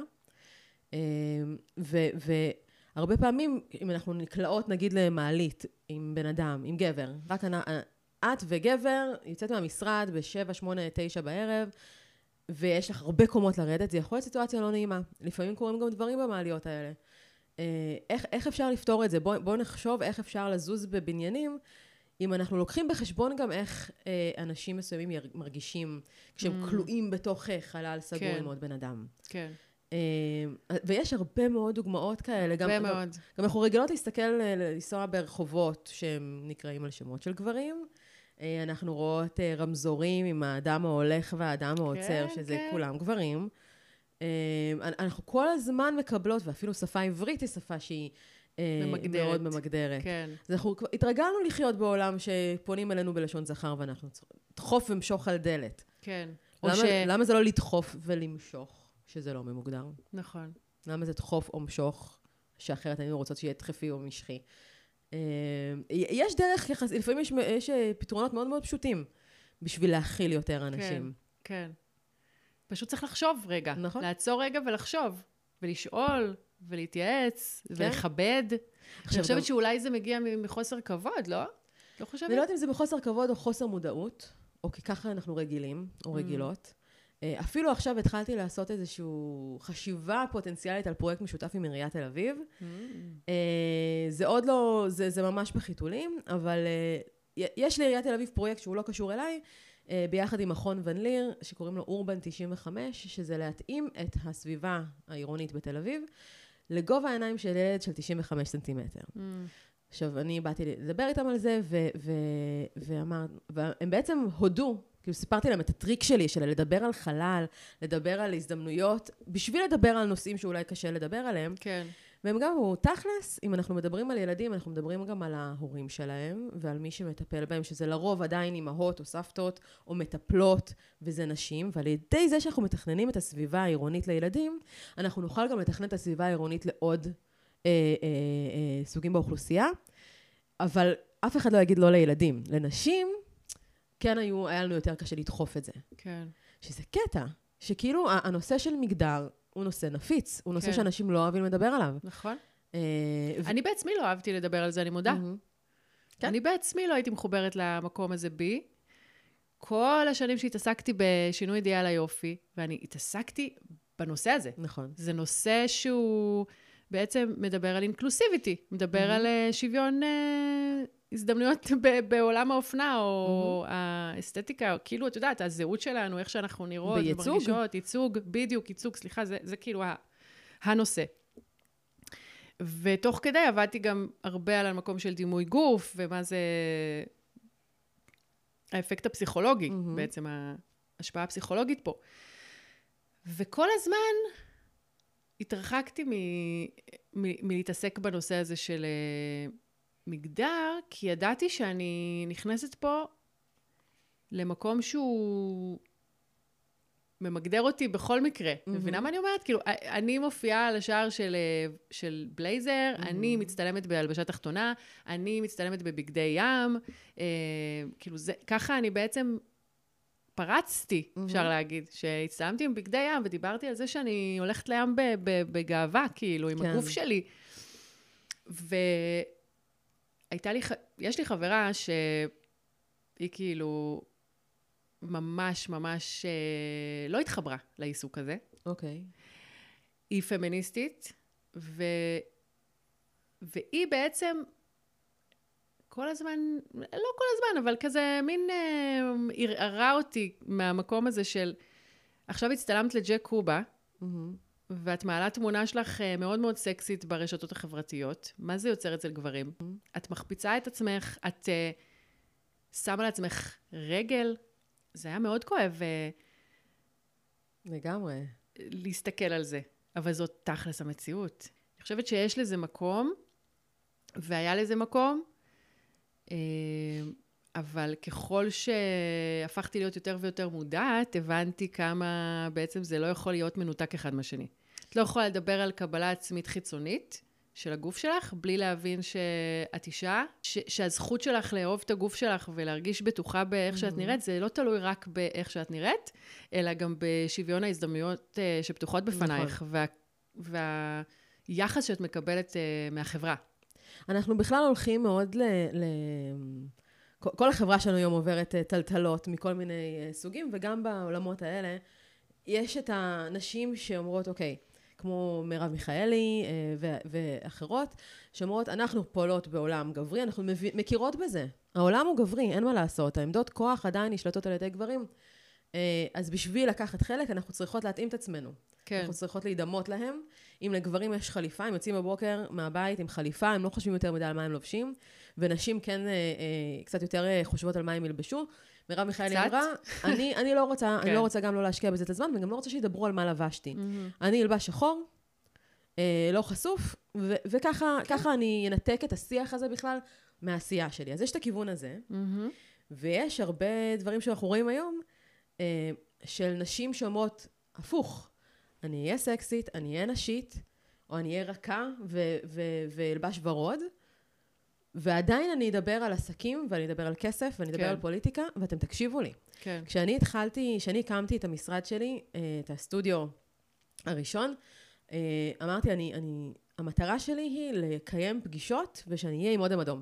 ו... ו הרבה פעמים, אם אנחנו נקלעות, נגיד, למעלית, עם בן אדם, עם גבר, רק אני, את וגבר, יוצאת מהמשרד בשבע, שמונה, תשע בערב, ויש לך הרבה קומות לרדת, זה יכול להיות סיטואציה לא נעימה. לפעמים קורים גם דברים במעליות האלה. איך, איך אפשר לפתור את זה? בואו בוא נחשוב איך אפשר לזוז בבניינים, אם אנחנו לוקחים בחשבון גם איך אנשים מסוימים מרגישים, כשהם mm. כלואים בתוך חלל סגור כן. עם עוד בן אדם. כן. ויש הרבה מאוד דוגמאות כאלה. הרבה מאוד. גם אנחנו רגילות להסתכל, לנסוע ברחובות שהם נקראים על שמות של גברים. אנחנו רואות רמזורים עם האדם ההולך והאדם העוצר, שזה כולם גברים. אנחנו כל הזמן מקבלות, ואפילו שפה עברית היא שפה שהיא מאוד ממגדרת. אז אנחנו התרגלנו לחיות בעולם שפונים אלינו בלשון זכר, ואנחנו דחוף ומשוך על דלת. כן. למה זה לא לדחוף ולמשוך? שזה לא ממוגדר. נכון. למה זה דחוף או משוך, שאחרת היינו רוצות שיהיה דחפי או משכי. יש דרך יחס, לפעמים יש, יש פתרונות מאוד מאוד פשוטים, בשביל להכיל יותר אנשים. כן, כן. פשוט צריך לחשוב רגע. נכון. לעצור רגע ולחשוב, ולשאול, ולהתייעץ, כן. ולכבד. אני חושבת גם... שאולי זה מגיע מחוסר כבוד, לא? לא חושבת? אני לא יודעת אם זה בחוסר כבוד או חוסר מודעות, או כי ככה אנחנו רגילים, או רגילות. אפילו עכשיו התחלתי לעשות איזושהי חשיבה פוטנציאלית על פרויקט משותף עם עיריית תל אביב. Mm. זה עוד לא, זה, זה ממש בחיתולים, אבל יש לעיריית תל אביב פרויקט שהוא לא קשור אליי, ביחד עם מכון ון ליר, שקוראים לו אורבן תשעים וחמש, שזה להתאים את הסביבה העירונית בתל אביב, לגובה העיניים של ילד של תשעים וחמישה סנטימטר. Mm. עכשיו, אני באתי לדבר איתם על זה, ו- ו- ואמר, והם בעצם הודו, כאילו סיפרתי להם את הטריק שלי, של לדבר על חלל, לדבר על הזדמנויות, בשביל לדבר על נושאים שאולי קשה לדבר עליהם. כן. והם גם אמרו, תכלס, אם אנחנו מדברים על ילדים, אנחנו מדברים גם על ההורים שלהם, ועל מי שמטפל בהם, שזה לרוב עדיין אמהות או סבתות, או מטפלות, וזה נשים, ועל ידי זה שאנחנו מתכננים את הסביבה העירונית לילדים, אנחנו נוכל גם לתכנן את הסביבה העירונית לעוד אה, אה, אה, סוגים באוכלוסייה, אבל אף אחד לא יגיד לא לילדים. לנשים, כן היו, היה לנו יותר קשה לדחוף את זה. כן. שזה קטע, שכאילו הנושא של מגדר הוא נושא נפיץ, הוא נושא כן. שאנשים לא אוהבים לדבר עליו. נכון. אה, ו... אני בעצמי לא אהבתי לדבר על זה, אני מודה. Mm-hmm. כן. אני בעצמי לא הייתי מחוברת למקום הזה בי. כל השנים שהתעסקתי בשינוי אידיאל היופי, ואני התעסקתי בנושא הזה. נכון. זה נושא שהוא בעצם מדבר על אינקלוסיביטי, מדבר mm-hmm. על שוויון uh, הזדמנויות ב- בעולם האופנה, או mm-hmm. האסתטיקה, כאילו, את יודעת, הזהות שלנו, איך שאנחנו נראות, בייצוג. ומרגישות, ייצוג, בדיוק, ייצוג, סליחה, זה, זה כאילו ה- הנושא. ותוך כדי עבדתי גם הרבה על המקום של דימוי גוף, ומה זה האפקט הפסיכולוגי, mm-hmm. בעצם ההשפעה הפסיכולוגית פה. וכל הזמן התרחקתי מ- מ- מלהתעסק בנושא הזה של uh, מגדר, כי ידעתי שאני נכנסת פה למקום שהוא ממגדר אותי בכל מקרה. Mm-hmm. מבינה מה אני אומרת? כאילו, אני מופיעה על השער של, של בלייזר, mm-hmm. אני מצטלמת בהלבשת תחתונה, אני מצטלמת בבגדי ים, אה, כאילו זה, ככה אני בעצם פרצתי, mm-hmm. אפשר להגיד, שהצטלמתי עם בגדי ים, ודיברתי על זה שאני הולכת לים ב, ב, בגאווה, כאילו, עם כן. הגוף שלי. והייתה לי, יש לי חברה שהיא כאילו ממש ממש אה, לא התחברה לעיסוק הזה. אוקיי. Okay. היא פמיניסטית, ו... והיא בעצם כל הזמן, לא כל הזמן, אבל כזה מין אה, ערערה אותי מהמקום הזה של, עכשיו הצטלמת לג'ק קובה, mm-hmm. ואת מעלה תמונה שלך אה, מאוד מאוד סקסית ברשתות החברתיות. מה זה יוצר אצל גברים? Mm-hmm. את מחפיצה את עצמך, את אה, שמה לעצמך רגל, זה היה מאוד כואב. לגמרי. להסתכל על זה. אבל זאת תכלס המציאות. אני חושבת שיש לזה מקום, והיה לזה מקום, אבל ככל שהפכתי להיות יותר ויותר מודעת, הבנתי כמה בעצם זה לא יכול להיות מנותק אחד מהשני. את לא יכולה לדבר על קבלה עצמית חיצונית של הגוף שלך, בלי להבין שאת אישה, ש- שהזכות שלך לאהוב את הגוף שלך ולהרגיש בטוחה באיך שאת נראית, זה לא תלוי רק באיך שאת נראית, אלא גם בשוויון ההזדמנויות שפתוחות בפנייך, וה, והיחס שאת מקבלת מהחברה. אנחנו בכלל הולכים מאוד ל... ל... כל החברה שלנו היום עוברת טלטלות מכל מיני סוגים, וגם בעולמות האלה, יש את הנשים שאומרות, אוקיי, כמו מרב מיכאלי ו- ואחרות, שאומרות, אנחנו פועלות בעולם גברי, אנחנו מכירות בזה. העולם הוא גברי, אין מה לעשות. העמדות כוח עדיין נשלטות על ידי גברים. אז בשביל לקחת חלק, אנחנו צריכות להתאים את עצמנו. כן. אנחנו צריכות להידמות להם. אם לגברים יש חליפה, הם יוצאים בבוקר מהבית עם חליפה, הם לא חושבים יותר מדי על מה הם לובשים, ונשים כן אה, אה, קצת יותר אה, חושבות על מה הם ילבשו. מרב מיכאלי אמרה, אני, אני לא רוצה, כן. אני לא רוצה גם לא להשקיע בזה את הזמן, וגם לא רוצה שידברו על מה לבשתי. Mm-hmm. אני אלבש שחור, אה, לא חשוף, ו- וככה כן. ככה אני אנתק את השיח הזה בכלל מהעשייה שלי. אז יש את הכיוון הזה, mm-hmm. ויש הרבה דברים שאנחנו רואים היום, אה, של נשים שאומרות, הפוך, אני אהיה סקסית, אני אהיה נשית, או אני אהיה רכה ו- ו- ואלבש ורוד, ועדיין אני אדבר על עסקים, ואני אדבר על כסף, ואני אדבר כן. על פוליטיקה, ואתם תקשיבו לי. כן. כשאני התחלתי, כשאני הקמתי את המשרד שלי, את הסטודיו הראשון, אמרתי, אני, אני, המטרה שלי היא לקיים פגישות, ושאני אהיה עם אודם אדום.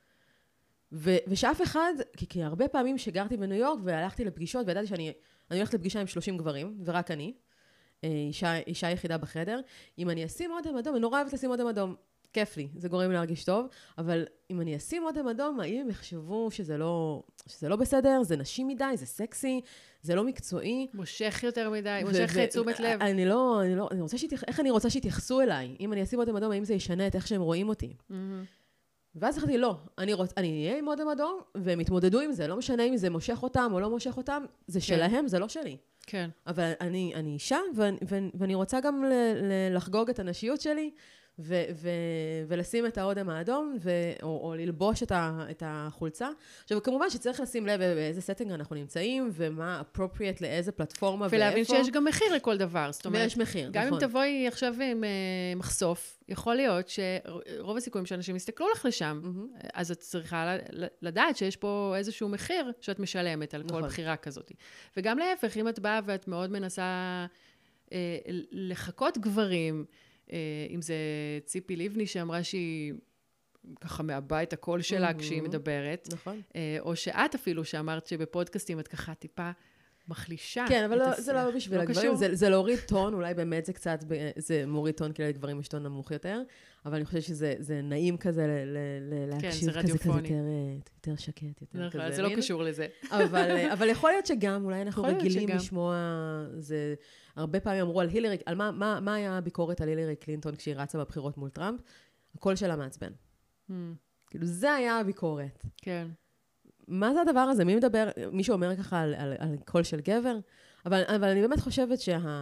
ו- ושאף אחד, כי, כי הרבה פעמים שגרתי בניו יורק, והלכתי לפגישות, וידעתי שאני אני הולכת לפגישה עם שלושים גברים, ורק אני, אישה, אישה יחידה בחדר. אם אני אשים אודם אדום, אני נורא אוהבת לשים אודם אדום, כיף לי, זה גורם לי להרגיש טוב, אבל אם אני אשים אודם אדום, האם הם יחשבו שזה לא, שזה לא בסדר, זה נשי מדי, זה סקסי, זה לא מקצועי. מושך יותר מדי, מושך תשומת לב. אני לא, אני לא, אני רוצה שתייח, איך אני רוצה שיתייחסו אליי? אם אני אשים אודם אדום, האם זה ישנה את איך שהם רואים אותי? ואז אמרתי, לא, אני רוצה, אני אהיה עם אודם אדום, והם יתמודדו עם זה, לא משנה אם זה מושך אותם או לא מושך אותם, זה שלהם, זה לא שלי. כן. אבל אני, אני אישה, ואני, ואני רוצה גם ל, ל, לחגוג את הנשיות שלי, ו, ו, ולשים את האודם האדום, ו, או, או ללבוש את, ה, את החולצה. עכשיו, כמובן שצריך לשים לב באיזה סטינג אנחנו נמצאים, ומה appropriate לאיזה פלטפורמה ואיפה. ולהבין שיש גם מחיר לכל דבר. זאת אומרת, ויש מחיר, גם נכון. אם תבואי עכשיו עם uh, מחשוף, יכול להיות שרוב הסיכויים שאנשים יסתכלו לך לשם, mm-hmm. אז את צריכה לדעת שיש פה איזשהו מחיר שאת משלמת על נכון. כל בחירה כזאת. וגם להפך, אם את באה ואת מאוד מנסה uh, לחכות גברים, אם זה ציפי ליבני שאמרה שהיא ככה מאבא את הקול שלה mm-hmm. כשהיא מדברת. נכון. או שאת אפילו שאמרת שבפודקאסטים את ככה טיפה מחלישה. כן, אבל לא, זה לא בשביל לא הגברים, זה, זה להוריד טון, אולי באמת זה קצת, זה מוריד טון כאילו לגברים יש טון נמוך יותר, אבל אני חושבת שזה זה נעים כזה ל, ל, ל, להקשיב כן, כזה, כזה יותר, יותר שקט, יותר נכון, כזה. זה לא קשור לזה. אבל, אבל יכול להיות שגם, אולי אנחנו רגילים שגם. לשמוע, זה, הרבה פעמים אמרו על הילרי, על מה, מה, מה היה הביקורת על הילרי קלינטון כשהיא רצה בבחירות מול טראמפ? הקול שלה מעצבן. Hmm. כאילו, זה היה הביקורת. כן. מה זה הדבר הזה? מי מדבר, מי שאומר ככה על, על, על קול של גבר? אבל, אבל אני באמת חושבת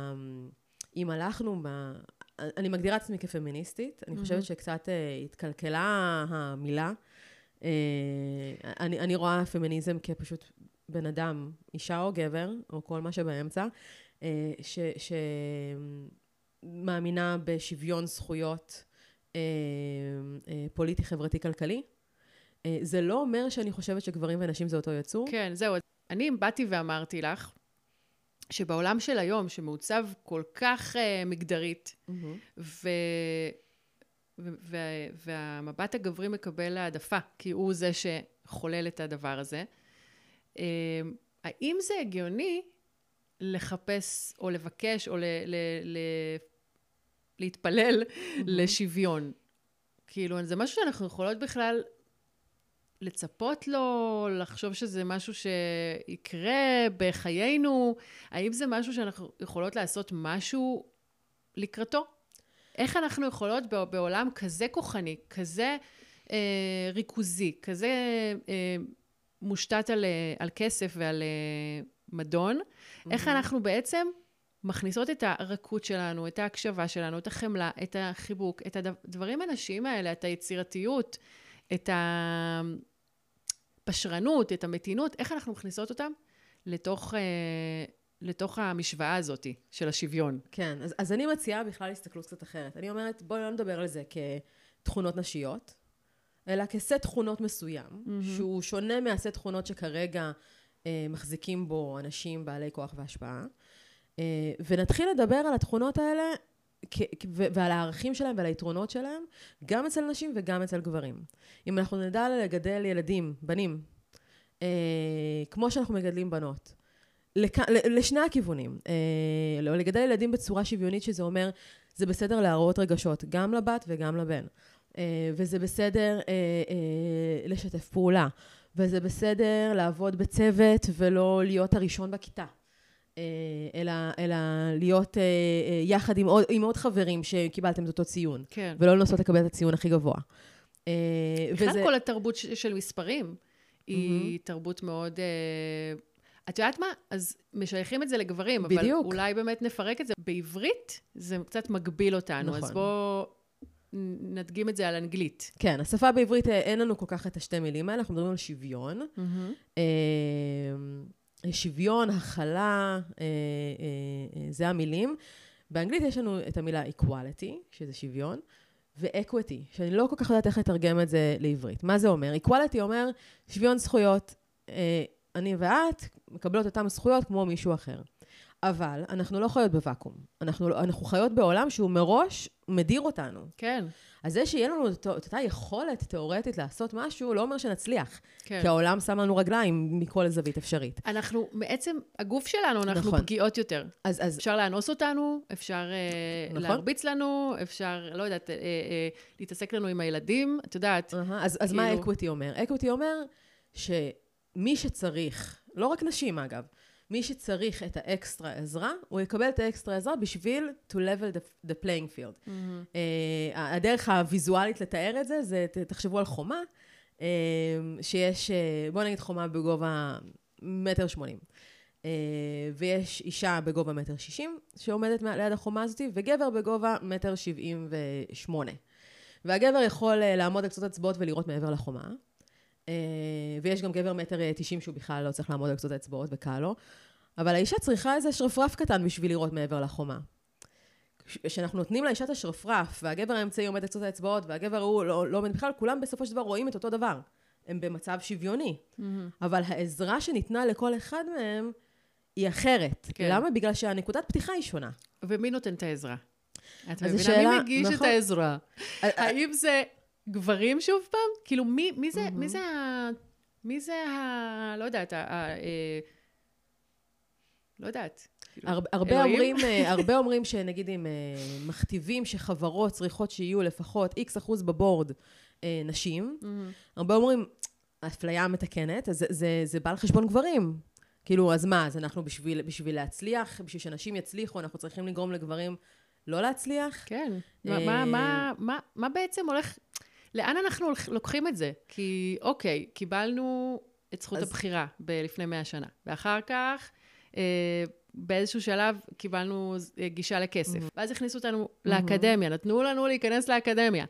שאם הלכנו, ב... אני מגדירה עצמי כפמיניסטית, אני חושבת שקצת uh, התקלקלה המילה. Uh, אני, אני רואה פמיניזם כפשוט בן אדם, אישה או גבר, או כל מה שבאמצע, uh, ש, שמאמינה בשוויון זכויות uh, uh, פוליטי, חברתי, כלכלי. זה לא אומר שאני חושבת שגברים ונשים זה אותו יצור. כן, זהו. אני באתי ואמרתי לך, שבעולם של היום, שמעוצב כל כך uh, מגדרית, mm-hmm. ו... ו... ו... והמבט הגברי מקבל העדפה, כי הוא זה שחולל את הדבר הזה, uh, האם זה הגיוני לחפש או לבקש או ל... ל... ל... להתפלל mm-hmm. לשוויון? כאילו, זה משהו שאנחנו יכולות בכלל... לצפות לו, לחשוב שזה משהו שיקרה בחיינו, האם זה משהו שאנחנו יכולות לעשות משהו לקראתו? איך אנחנו יכולות בעולם כזה כוחני, כזה אה, ריכוזי, כזה אה, מושתת על, על כסף ועל אה, מדון, mm-hmm. איך אנחנו בעצם מכניסות את הרכות שלנו, את ההקשבה שלנו, את החמלה, את החיבוק, את הדברים האנשיים האלה, את היצירתיות, את הפשרנות, את המתינות, איך אנחנו מכניסות אותם לתוך, לתוך המשוואה הזאת של השוויון. כן, אז, אז אני מציעה בכלל הסתכלות קצת אחרת. אני אומרת, בואי לא נדבר על זה כתכונות נשיות, אלא כסט תכונות מסוים, mm-hmm. שהוא שונה מהסט תכונות שכרגע אה, מחזיקים בו אנשים בעלי כוח והשפעה, אה, ונתחיל לדבר על התכונות האלה, כ- ו- ועל הערכים שלהם ועל היתרונות שלהם, גם אצל נשים וגם אצל גברים. אם אנחנו נדע לגדל ילדים, בנים, אה, כמו שאנחנו מגדלים בנות, לכ- לשני הכיוונים, אה, לגדל ילדים בצורה שוויונית, שזה אומר, זה בסדר להראות רגשות, גם לבת וגם לבן. וזה בסדר לשתף פעולה, וזה בסדר לעבוד בצוות ולא להיות הראשון בכיתה, אלא, אלא להיות יחד עם עוד, עם עוד חברים שקיבלתם את אותו ציון, כן. ולא לנסות לקבל את הציון הכי גבוה. בכלל וזה... כל התרבות של מספרים היא mm-hmm. תרבות מאוד... את יודעת מה? אז משייכים את זה לגברים, בדיוק. אבל אולי באמת נפרק את זה. בעברית זה קצת מגביל אותנו, נכון. אז בוא... נדגים את זה על אנגלית. כן, השפה בעברית אין לנו כל כך את השתי מילים האלה, אנחנו מדברים על שוויון. Mm-hmm. שוויון, הכלה, זה המילים. באנגלית יש לנו את המילה equality, שזה שוויון, ו-equity, שאני לא כל כך יודעת איך לתרגם את זה לעברית. מה זה אומר? equality אומר שוויון זכויות, אני ואת מקבלות אותם זכויות כמו מישהו אחר. אבל אנחנו לא חיות בוואקום. אנחנו, אנחנו חיות בעולם שהוא מראש מדיר אותנו. כן. אז זה שיהיה לנו את אותה יכולת תיאורטית לעשות משהו, לא אומר שנצליח. כן. כי העולם שם לנו רגליים מכל זווית אפשרית. אנחנו, בעצם, הגוף שלנו, אנחנו נכון. פגיעות יותר. אז, אז... אפשר לאנוס אותנו, אפשר נכון? להרביץ לנו, אפשר, לא יודעת, אה, אה, להתעסק לנו עם הילדים, את יודעת. Uh-huh. אז, אז כאילו... מה אקוויטי אומר? אקוויטי אומר שמי שצריך, לא רק נשים אגב, מי שצריך את האקסטרה עזרה, הוא יקבל את האקסטרה עזרה בשביל to level the, the playing field. Mm-hmm. Uh, הדרך הוויזואלית לתאר את זה, זה תחשבו על חומה, uh, שיש, uh, בואו נגיד חומה בגובה מטר שמונים. Uh, ויש אישה בגובה מטר שישים, שעומדת ליד החומה הזאת, וגבר בגובה מטר שבעים ושמונה. והגבר יכול uh, לעמוד על קצות אצבעות ולראות מעבר לחומה. ויש גם גבר מטר תשעים שהוא בכלל לא צריך לעמוד על קצות האצבעות וקל לו, אבל האישה צריכה איזה שרפרף קטן בשביל לראות מעבר לחומה. כשאנחנו נותנים לאישה את השרפרף, והגבר האמצעי עומד על קצות האצבעות, והגבר הוא לא עומד בכלל, כולם בסופו של דבר רואים את אותו דבר. הם במצב שוויוני. Mm-hmm. אבל העזרה שניתנה לכל אחד מהם היא אחרת. כן. למה? בגלל שהנקודת פתיחה היא שונה. ומי נותן את העזרה? את מבינה, שאלה, מי מגיש נכון. את העזרה? האם זה... גברים שוב פעם? כאילו, מי, מי זה, mm-hmm. מי זה ה... מי זה ה... לא יודעת, ה... ה... לא יודעת. הרבה, הרבה אומרים, הרבה אומרים שנגיד אם מכתיבים שחברות צריכות שיהיו לפחות X אחוז בבורד נשים, mm-hmm. הרבה אומרים, האפליה מתקנת, אז זה, זה, זה בא על חשבון גברים. כאילו, אז מה? אז אנחנו בשביל, בשביל להצליח, בשביל שאנשים יצליחו, אנחנו צריכים לגרום לגברים לא להצליח? כן. מה, מה, מה, מה בעצם הולך... לאן אנחנו לוקחים את זה? כי, אוקיי, קיבלנו את זכות אז... הבחירה לפני מאה שנה, ואחר כך, אה, באיזשהו שלב, קיבלנו גישה לכסף. Mm-hmm. ואז הכניסו אותנו mm-hmm. לאקדמיה, נתנו לנו להיכנס לאקדמיה.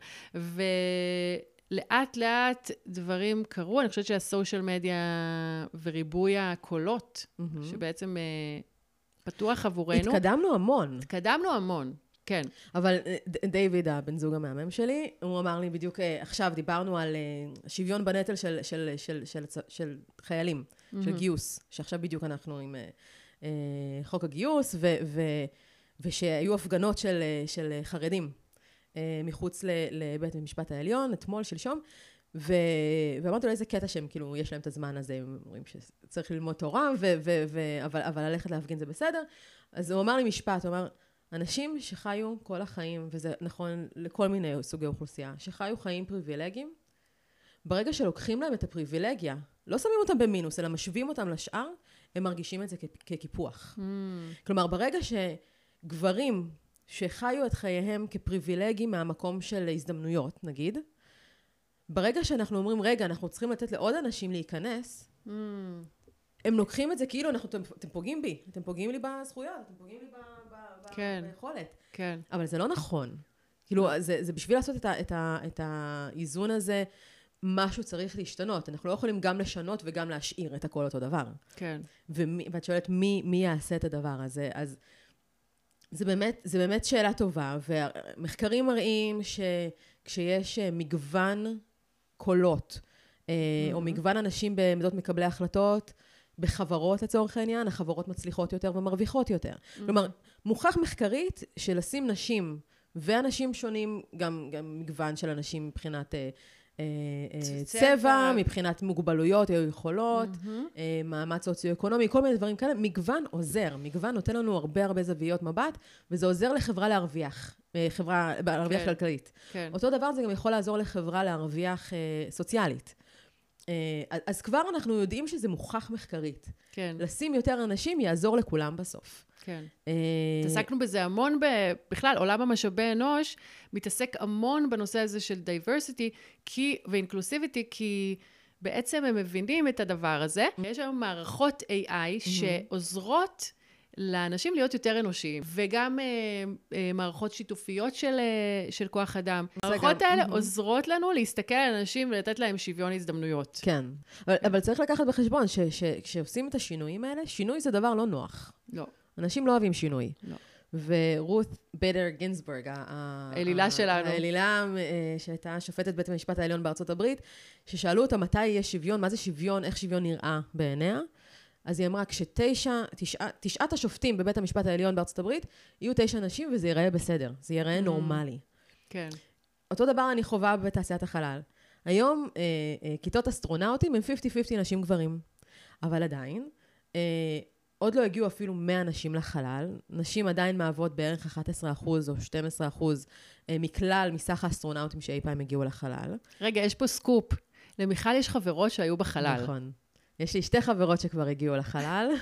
ולאט לאט דברים קרו, אני חושבת שהסושיאל מדיה וריבוי הקולות, mm-hmm. שבעצם אה, פתוח עבורנו. התקדמנו המון. התקדמנו המון. כן. אבל דיוויד, הבן זוג המאמן שלי, הוא אמר לי בדיוק, עכשיו דיברנו על שוויון בנטל של, של, של, של, של חיילים, mm-hmm. של גיוס, שעכשיו בדיוק אנחנו עם אה, חוק הגיוס, ו, ו, ושהיו הפגנות של, של חרדים אה, מחוץ ל, לבית המשפט העליון, אתמול, שלשום, ו, ואמרתי לו איזה קטע שהם, כאילו, יש להם את הזמן הזה, הם אומרים שצריך ללמוד תורה, ו, ו, ו, אבל, אבל ללכת להפגין זה בסדר. אז הוא אמר לי משפט, הוא אמר, אנשים שחיו כל החיים, וזה נכון לכל מיני סוגי אוכלוסייה, שחיו חיים פריבילגיים, ברגע שלוקחים להם את הפריבילגיה, לא שמים אותם במינוס, אלא משווים אותם לשאר, הם מרגישים את זה כקיפוח. Mm. כלומר, ברגע שגברים שחיו את חייהם כפריבילגיים מהמקום של הזדמנויות, נגיד, ברגע שאנחנו אומרים, רגע, אנחנו צריכים לתת לעוד אנשים להיכנס, mm. הם לוקחים את זה כאילו, אנחנו, אתם, אתם פוגעים בי, אתם פוגעים לי בזכויות, אתם פוגעים לי ב, ב, כן. ביכולת. כן. אבל זה לא נכון. כאילו, זה, זה בשביל לעשות את, ה, את, ה, את האיזון הזה, משהו צריך להשתנות. אנחנו לא יכולים גם לשנות וגם להשאיר את הכל אותו דבר. כן. ומי, ואת שואלת, מי, מי יעשה את הדבר הזה? אז זה באמת, זה באמת שאלה טובה, ומחקרים מראים שכשיש מגוון קולות, mm-hmm. או מגוון אנשים בעמדות מקבלי החלטות, בחברות לצורך העניין, החברות מצליחות יותר ומרוויחות יותר. Mm-hmm. כלומר, מוכח מחקרית שלשים נשים ואנשים שונים, גם, גם מגוון של אנשים מבחינת אה, אה, צבע, צבע, מבחינת מוגבלויות או יכולות, mm-hmm. אה, מעמד סוציו-אקונומי, כל מיני דברים כאלה, מגוון עוזר, מגוון נותן לנו הרבה הרבה זוויות מבט, וזה עוזר לחברה להרוויח, אה, חברה, להרוויח כן. כלכלית. כן. אותו דבר זה גם יכול לעזור לחברה להרוויח אה, סוציאלית. אז כבר אנחנו יודעים שזה מוכח מחקרית. כן. לשים יותר אנשים יעזור לכולם בסוף. כן. התעסקנו בזה המון, בכלל, עולם המשאבי אנוש מתעסק המון בנושא הזה של diversity ואינקלוסיביטי, כי בעצם הם מבינים את הדבר הזה. יש היום מערכות איי איי שעוזרות לאנשים להיות יותר אנושיים, וגם אה, אה, מערכות שיתופיות של, אה, של כוח אדם. המערכות האלה mm-hmm. עוזרות לנו להסתכל על אנשים ולתת להם שוויון הזדמנויות. כן, אבל, אבל צריך לקחת בחשבון שכשעושים את השינויים האלה, שינוי זה דבר לא נוח. לא. אנשים לא אוהבים שינוי. לא. ורות ביידר גינסבורג, האלילה שלנו. האלילה שהייתה שופטת בית המשפט העליון בארצות הברית, ששאלו אותה מתי יהיה שוויון, מה זה שוויון, איך שוויון נראה בעיניה, אז היא אמרה, כשתשע, תשע, תשעת השופטים בבית המשפט העליון בארצות הברית, יהיו תשע נשים וזה ייראה בסדר. זה ייראה mm. נורמלי. כן. אותו דבר אני חווה בתעשיית החלל. היום, אה, אה, כיתות אסטרונאוטים הם חמישים חמישים נשים גברים. אבל עדיין, אה, עוד לא הגיעו אפילו מאה נשים לחלל. נשים עדיין מהוות בערך אחד עשר אחוז או שנים עשר אחוז אה, מכלל, מסך האסטרונאוטים שאי פעם הגיעו לחלל. רגע, יש פה סקופ. למיכל יש חברות שהיו בחלל. נכון. יש לי שתי חברות שכבר הגיעו לחלל.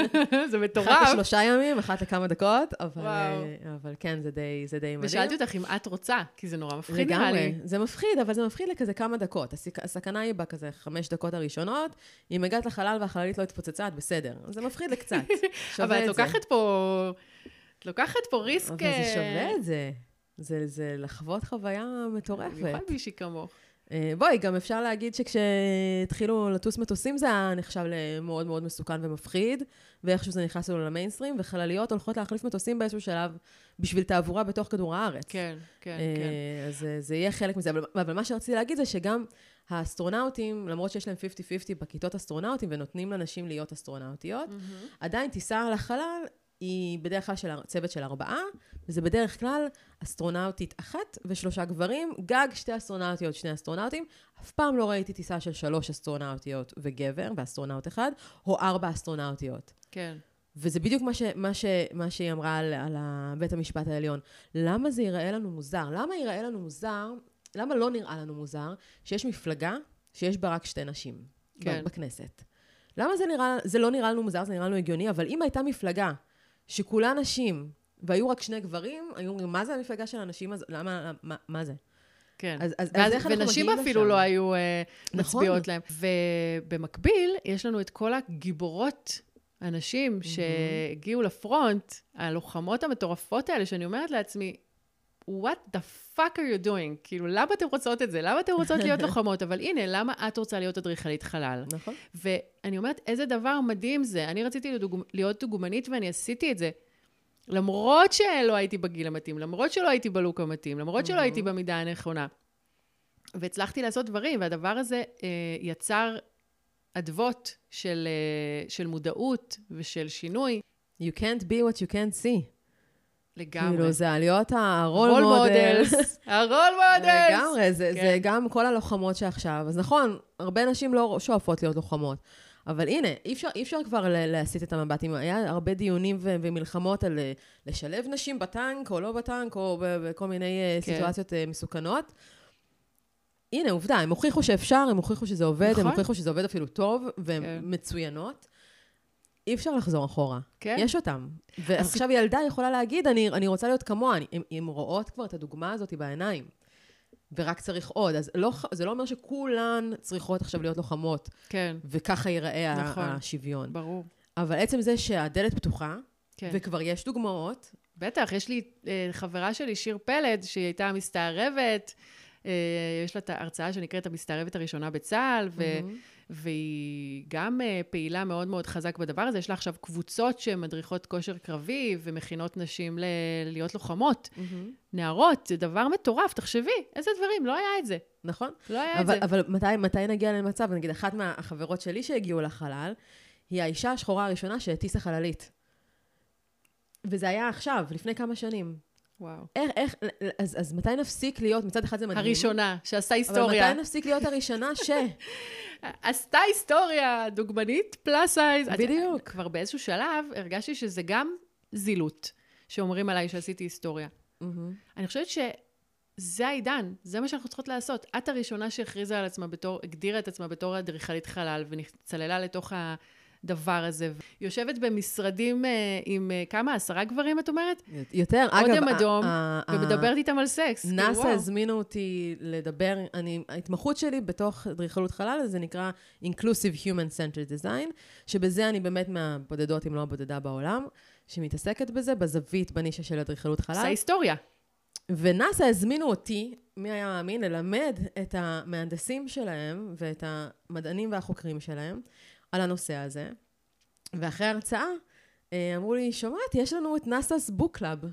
זה מטורף. אחת לשלושה ימים, אחת לכמה דקות, אבל, אבל כן, זה די, זה די מדהים. ושאלתי אותך אם את רוצה, כי זה נורא מפחיד נראה לי. זה מפחיד, אבל זה מפחיד לכזה כמה דקות. הסכנה היא בכזה חמש דקות הראשונות, אם הגעת לחלל והחללית לא התפוצצה, את בסדר. זה מפחיד לקצת. אבל את לוקחת פה, את לוקחת פה ריסק... אבל זה שווה את זה. זה, זה לחוות חוויה מטורפת. במיוחד מישהי כמוך. בואי, גם אפשר להגיד שכשהתחילו לטוס מטוסים זה היה נחשב למאוד מאוד מסוכן ומפחיד, ואיכשהו זה נכנס לנו למיינסטרים, וחלליות הולכות להחליף מטוסים באיזשהו שלב בשביל תעבורה בתוך כדור הארץ. כן, כן, כן. אז זה יהיה חלק מזה. אבל, אבל מה שרציתי להגיד זה שגם האסטרונאוטים, למרות שיש להם חמישים חמישים בכיתות אסטרונאוטים, ונותנים לאנשים להיות אסטרונאוטיות, mm-hmm. עדיין טיסה לחלל היא בדרך כלל של צוות של ארבעה, וזה בדרך כלל אסטרונאוטית אחת ושלושה גברים, גג שתי אסטרונאוטיות, שני אסטרונאוטים. אף פעם לא ראיתי טיסה של שלוש אסטרונאוטיות וגבר, ואסטרונאוט אחד, או ארבע אסטרונאוטיות. כן. וזה בדיוק מה, ש, מה, ש, מה שהיא אמרה על, על בית המשפט העליון. למה זה ייראה לנו מוזר? למה ייראה לנו מוזר? למה לא נראה לנו מוזר שיש מפלגה שיש בה רק שתי נשים כן. בכנסת? למה זה, נראה, זה לא נראה לנו מוזר? זה נראה לנו הגיוני, אבל אם הייתה מפלגה שכולה נשים, והיו רק שני גברים, היו אומרים, מה זה המפלגה של הנשים? למה, מה, מה זה? כן. אז, אז, אז איך אנחנו מגיעים לשם? ונשים אפילו לא היו uh, נכון. מצביעות להם. ובמקביל, יש לנו את כל הגיבורות, הנשים mm-hmm. שהגיעו לפרונט, הלוחמות המטורפות האלה, שאני אומרת לעצמי, what the fuck are you doing? כאילו, למה אתם רוצות את זה? למה אתם רוצות להיות לוחמות? אבל הנה, למה את רוצה להיות אדריכלית חלל? נכון. ואני אומרת, איזה דבר מדהים זה. אני רציתי להיות דוגמנית ואני עשיתי את זה. למרות שלא הייתי בגיל המתאים, למרות שלא הייתי בלוק המתאים, למרות שלא הייתי במידה הנכונה. והצלחתי לעשות דברים, והדבר הזה אה, יצר אדוות של, אה, של מודעות ושל שינוי. You can't be what you can't see. לגמרי. כאילו, זה עליות הרול מודלס. הרול מודלס. לגמרי, זה, כן. זה גם כל הלוחמות שעכשיו. אז נכון, הרבה נשים לא שואפות להיות לוחמות. אבל הנה, אי אפשר, אי אפשר כבר להסיט את המבטים. היה הרבה דיונים ו- ומלחמות על לשלב נשים בטנק או לא בטנק, או בכל מיני כן. סיטואציות מסוכנות. הנה, עובדה, הם הוכיחו שאפשר, הם הוכיחו שזה עובד, נכון? הם הוכיחו שזה עובד אפילו טוב, והן כן. מצוינות. אי אפשר לחזור אחורה. כן. יש אותם. ועכשיו ילדה יכולה להגיד, אני, אני רוצה להיות כמוה. הן רואות כבר את הדוגמה הזאת בעיניים. ורק צריך עוד. אז לא, זה לא אומר שכולן צריכות עכשיו להיות לוחמות. כן. וככה ייראה נכון. השוויון. ברור. אבל עצם זה שהדלת פתוחה, כן. וכבר יש דוגמאות. בטח, יש לי אה, חברה שלי, שיר פלד, שהיא הייתה מסתערבת, אה, יש לה את ההרצאה שנקראת המסתערבת הראשונה בצה"ל, ו... Mm-hmm. והיא גם פעילה מאוד מאוד חזק בדבר הזה. יש לה עכשיו קבוצות שמדריכות כושר קרבי ומכינות נשים ל- להיות לוחמות. Mm-hmm. נערות, זה דבר מטורף, תחשבי, איזה דברים, לא היה את זה. נכון. לא היה אבל, את זה. אבל מתי, מתי נגיע למצב? נגיד, אחת מהחברות שלי שהגיעו לחלל, היא האישה השחורה הראשונה שהטיסה חללית. וזה היה עכשיו, לפני כמה שנים. וואו. איך, איך, אז, אז מתי נפסיק להיות, מצד אחד זה מדהים. הראשונה, שעשתה היסטוריה. אבל מתי נפסיק להיות הראשונה ש... עשתה היסטוריה, דוגמנית, פלאס סייז. בדיוק. כבר באיזשהו שלב הרגשתי שזה גם זילות, שאומרים עליי שעשיתי היסטוריה. Mm-hmm. אני חושבת שזה העידן, זה מה שאנחנו צריכות לעשות. את הראשונה שהכריזה על עצמה בתור, הגדירה את עצמה בתור אדריכלית חלל, ונצללה לתוך הדבר הזה. יושבת במשרדים עם כמה, עשרה גברים, את אומרת? יותר, אגב... אודם אדום, ומדברת איתם על סקס. נאסא הזמינו אותי לדבר, ההתמחות שלי בתוך אדריכלות חלל, זה נקרא Inclusive Human Centered Design, שבזה אני באמת מהבודדות, אם לא הבודדה בעולם, שמתעסקת בזה, בזווית, בנישה של אדריכלות חלל. זה היסטוריה. ונאסא הזמינו אותי, מי היה מאמין, ללמד את המהנדסים שלהם, ואת המדענים והחוקרים שלהם, על הנושא הזה. ואחרי ההרצאה, אמרו לי, שומעת, יש לנו את נאסא's Book Club,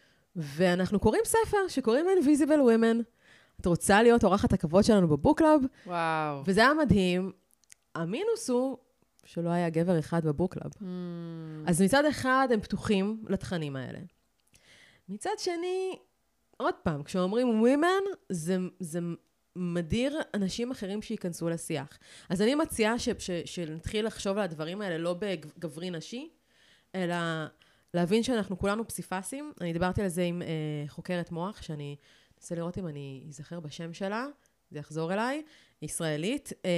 ואנחנו קוראים ספר שקוראים Invisible Women. את רוצה להיות אורחת הכבוד שלנו בבוק קלאב? וואו. וזה היה מדהים. המינוס הוא שלא היה גבר אחד בבוק קלאב. Mm. אז מצד אחד הם פתוחים לתכנים האלה. מצד שני, עוד פעם, כשאומרים women, זה, זה מדיר אנשים אחרים שיכנסו לשיח. אז אני מציעה ש, ש, שנתחיל לחשוב על הדברים האלה לא בגברי נשי, אלא להבין שאנחנו כולנו פסיפסים. אני דיברתי על זה עם אה, חוקרת מוח, שאני אנסה לראות אם אני אזכר בשם שלה, זה יחזור אליי, ישראלית, אה,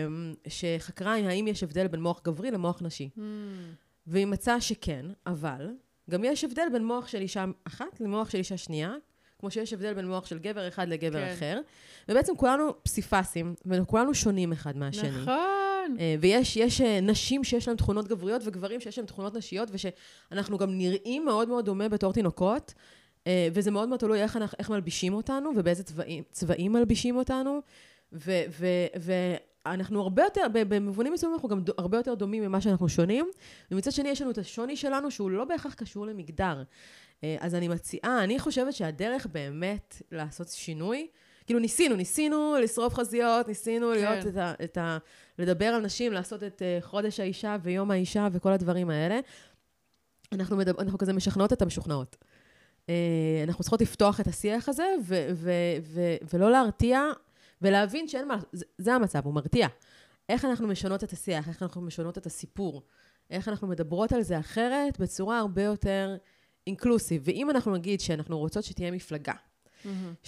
שחקרה האם יש הבדל בין מוח גברי למוח נשי. Mm. והיא מצאה שכן, אבל גם יש הבדל בין מוח של אישה אחת למוח של אישה שנייה, כמו שיש הבדל בין מוח של גבר אחד לגבר כן. אחר, ובעצם כולנו פסיפסים, וכולנו שונים אחד מהשני. נכון. ויש יש נשים שיש להם תכונות גבריות, וגברים שיש להם תכונות נשיות, ושאנחנו גם נראים מאוד מאוד דומה בתור תינוקות, וזה מאוד מאוד תלוי איך, איך מלבישים אותנו, ובאיזה צבעים, צבעים מלבישים אותנו, ו, ו, ואנחנו הרבה יותר, במובנים מסוימים אנחנו גם הרבה יותר דומים ממה שאנחנו שונים, ומצד שני יש לנו את השוני שלנו, שהוא לא בהכרח קשור למגדר. אז אני מציעה, אני חושבת שהדרך באמת לעשות שינוי, כאילו ניסינו, ניסינו לשרוף חזיות, ניסינו כן. להיות את ה, את ה, לדבר על נשים, לעשות את חודש האישה ויום האישה וכל הדברים האלה. אנחנו, מדבר, אנחנו כזה משכנעות את המשוכנעות. אנחנו צריכות לפתוח את השיח הזה, ו, ו, ו, ולא להרתיע, ולהבין שאין מה, זה, זה המצב, הוא מרתיע. איך אנחנו משנות את השיח, איך אנחנו משנות את הסיפור, איך אנחנו מדברות על זה אחרת, בצורה הרבה יותר אינקלוסיב. ואם אנחנו נגיד שאנחנו רוצות שתהיה מפלגה, mm-hmm.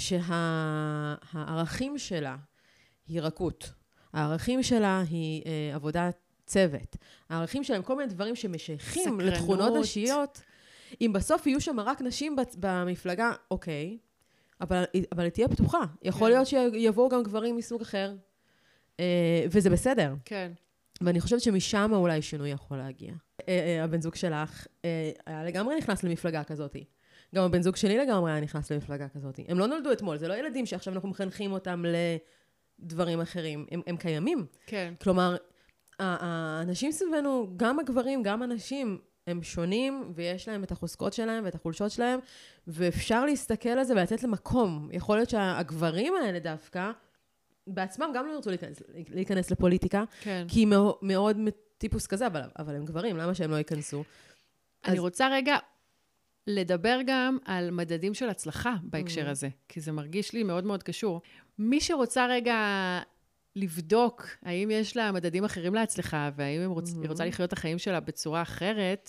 שהערכים שלה היא רכות, הערכים שלה היא אה, עבודת צוות, הערכים שלה הם כל מיני דברים שמשייכים סקרנות. לתכונות נשיות, אם בסוף יהיו שם רק נשים במפלגה, אוקיי, אבל, אבל היא תהיה פתוחה. יכול להיות שיבואו גם גברים מסוג אחר, וזה בסדר. כן. ואני חושבת שמשם אולי שינוי יכול להגיע. הבן זוג שלך היה לגמרי נכנס למפלגה כזאת. גם הבן זוג שלי לגמרי היה נכנס למפלגה כזאת. הם לא נולדו אתמול, זה לא ילדים שעכשיו אנחנו מחנכים אותם לדברים אחרים. הם, הם קיימים. כן. כלומר, האנשים סביבנו, גם הגברים, גם הנשים, הם שונים, ויש להם את החוזקות שלהם ואת החולשות שלהם, ואפשר להסתכל על זה ולתת למקום. יכול להיות שהגברים האלה דווקא, בעצמם גם לא ירצו להיכנס, להיכנס לפוליטיקה, כן. כי היא מאוד, מאוד טיפוס כזה, אבל, אבל הם גברים, למה שהם לא ייכנסו? אני אז... רוצה רגע לדבר גם על מדדים של הצלחה בהקשר mm-hmm. הזה, כי זה מרגיש לי מאוד מאוד קשור. מי שרוצה רגע לבדוק האם יש לה מדדים אחרים להצלחה, והאם היא רוצ... mm-hmm. רוצה לחיות את החיים שלה בצורה אחרת,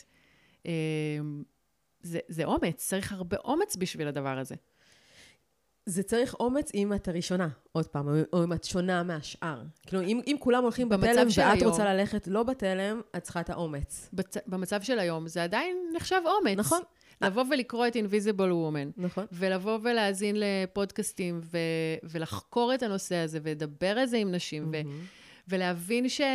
זה, זה אומץ, צריך הרבה אומץ בשביל הדבר הזה. זה צריך אומץ אם את הראשונה, עוד פעם, או אם את שונה מהשאר. כאילו, אם, אם כולם הולכים בתלם ואת היום, רוצה ללכת לא בתלם, את צריכה את האומץ. בצ... במצב של היום, זה עדיין נחשב אומץ. נכון. לבוא ולקרוא את Invisible Woman. נכון. ולבוא ולהזין לפודקאסטים, ו- ולחקור את הנושא הזה, ולדבר על זה עם נשים, ו- ולהבין ש...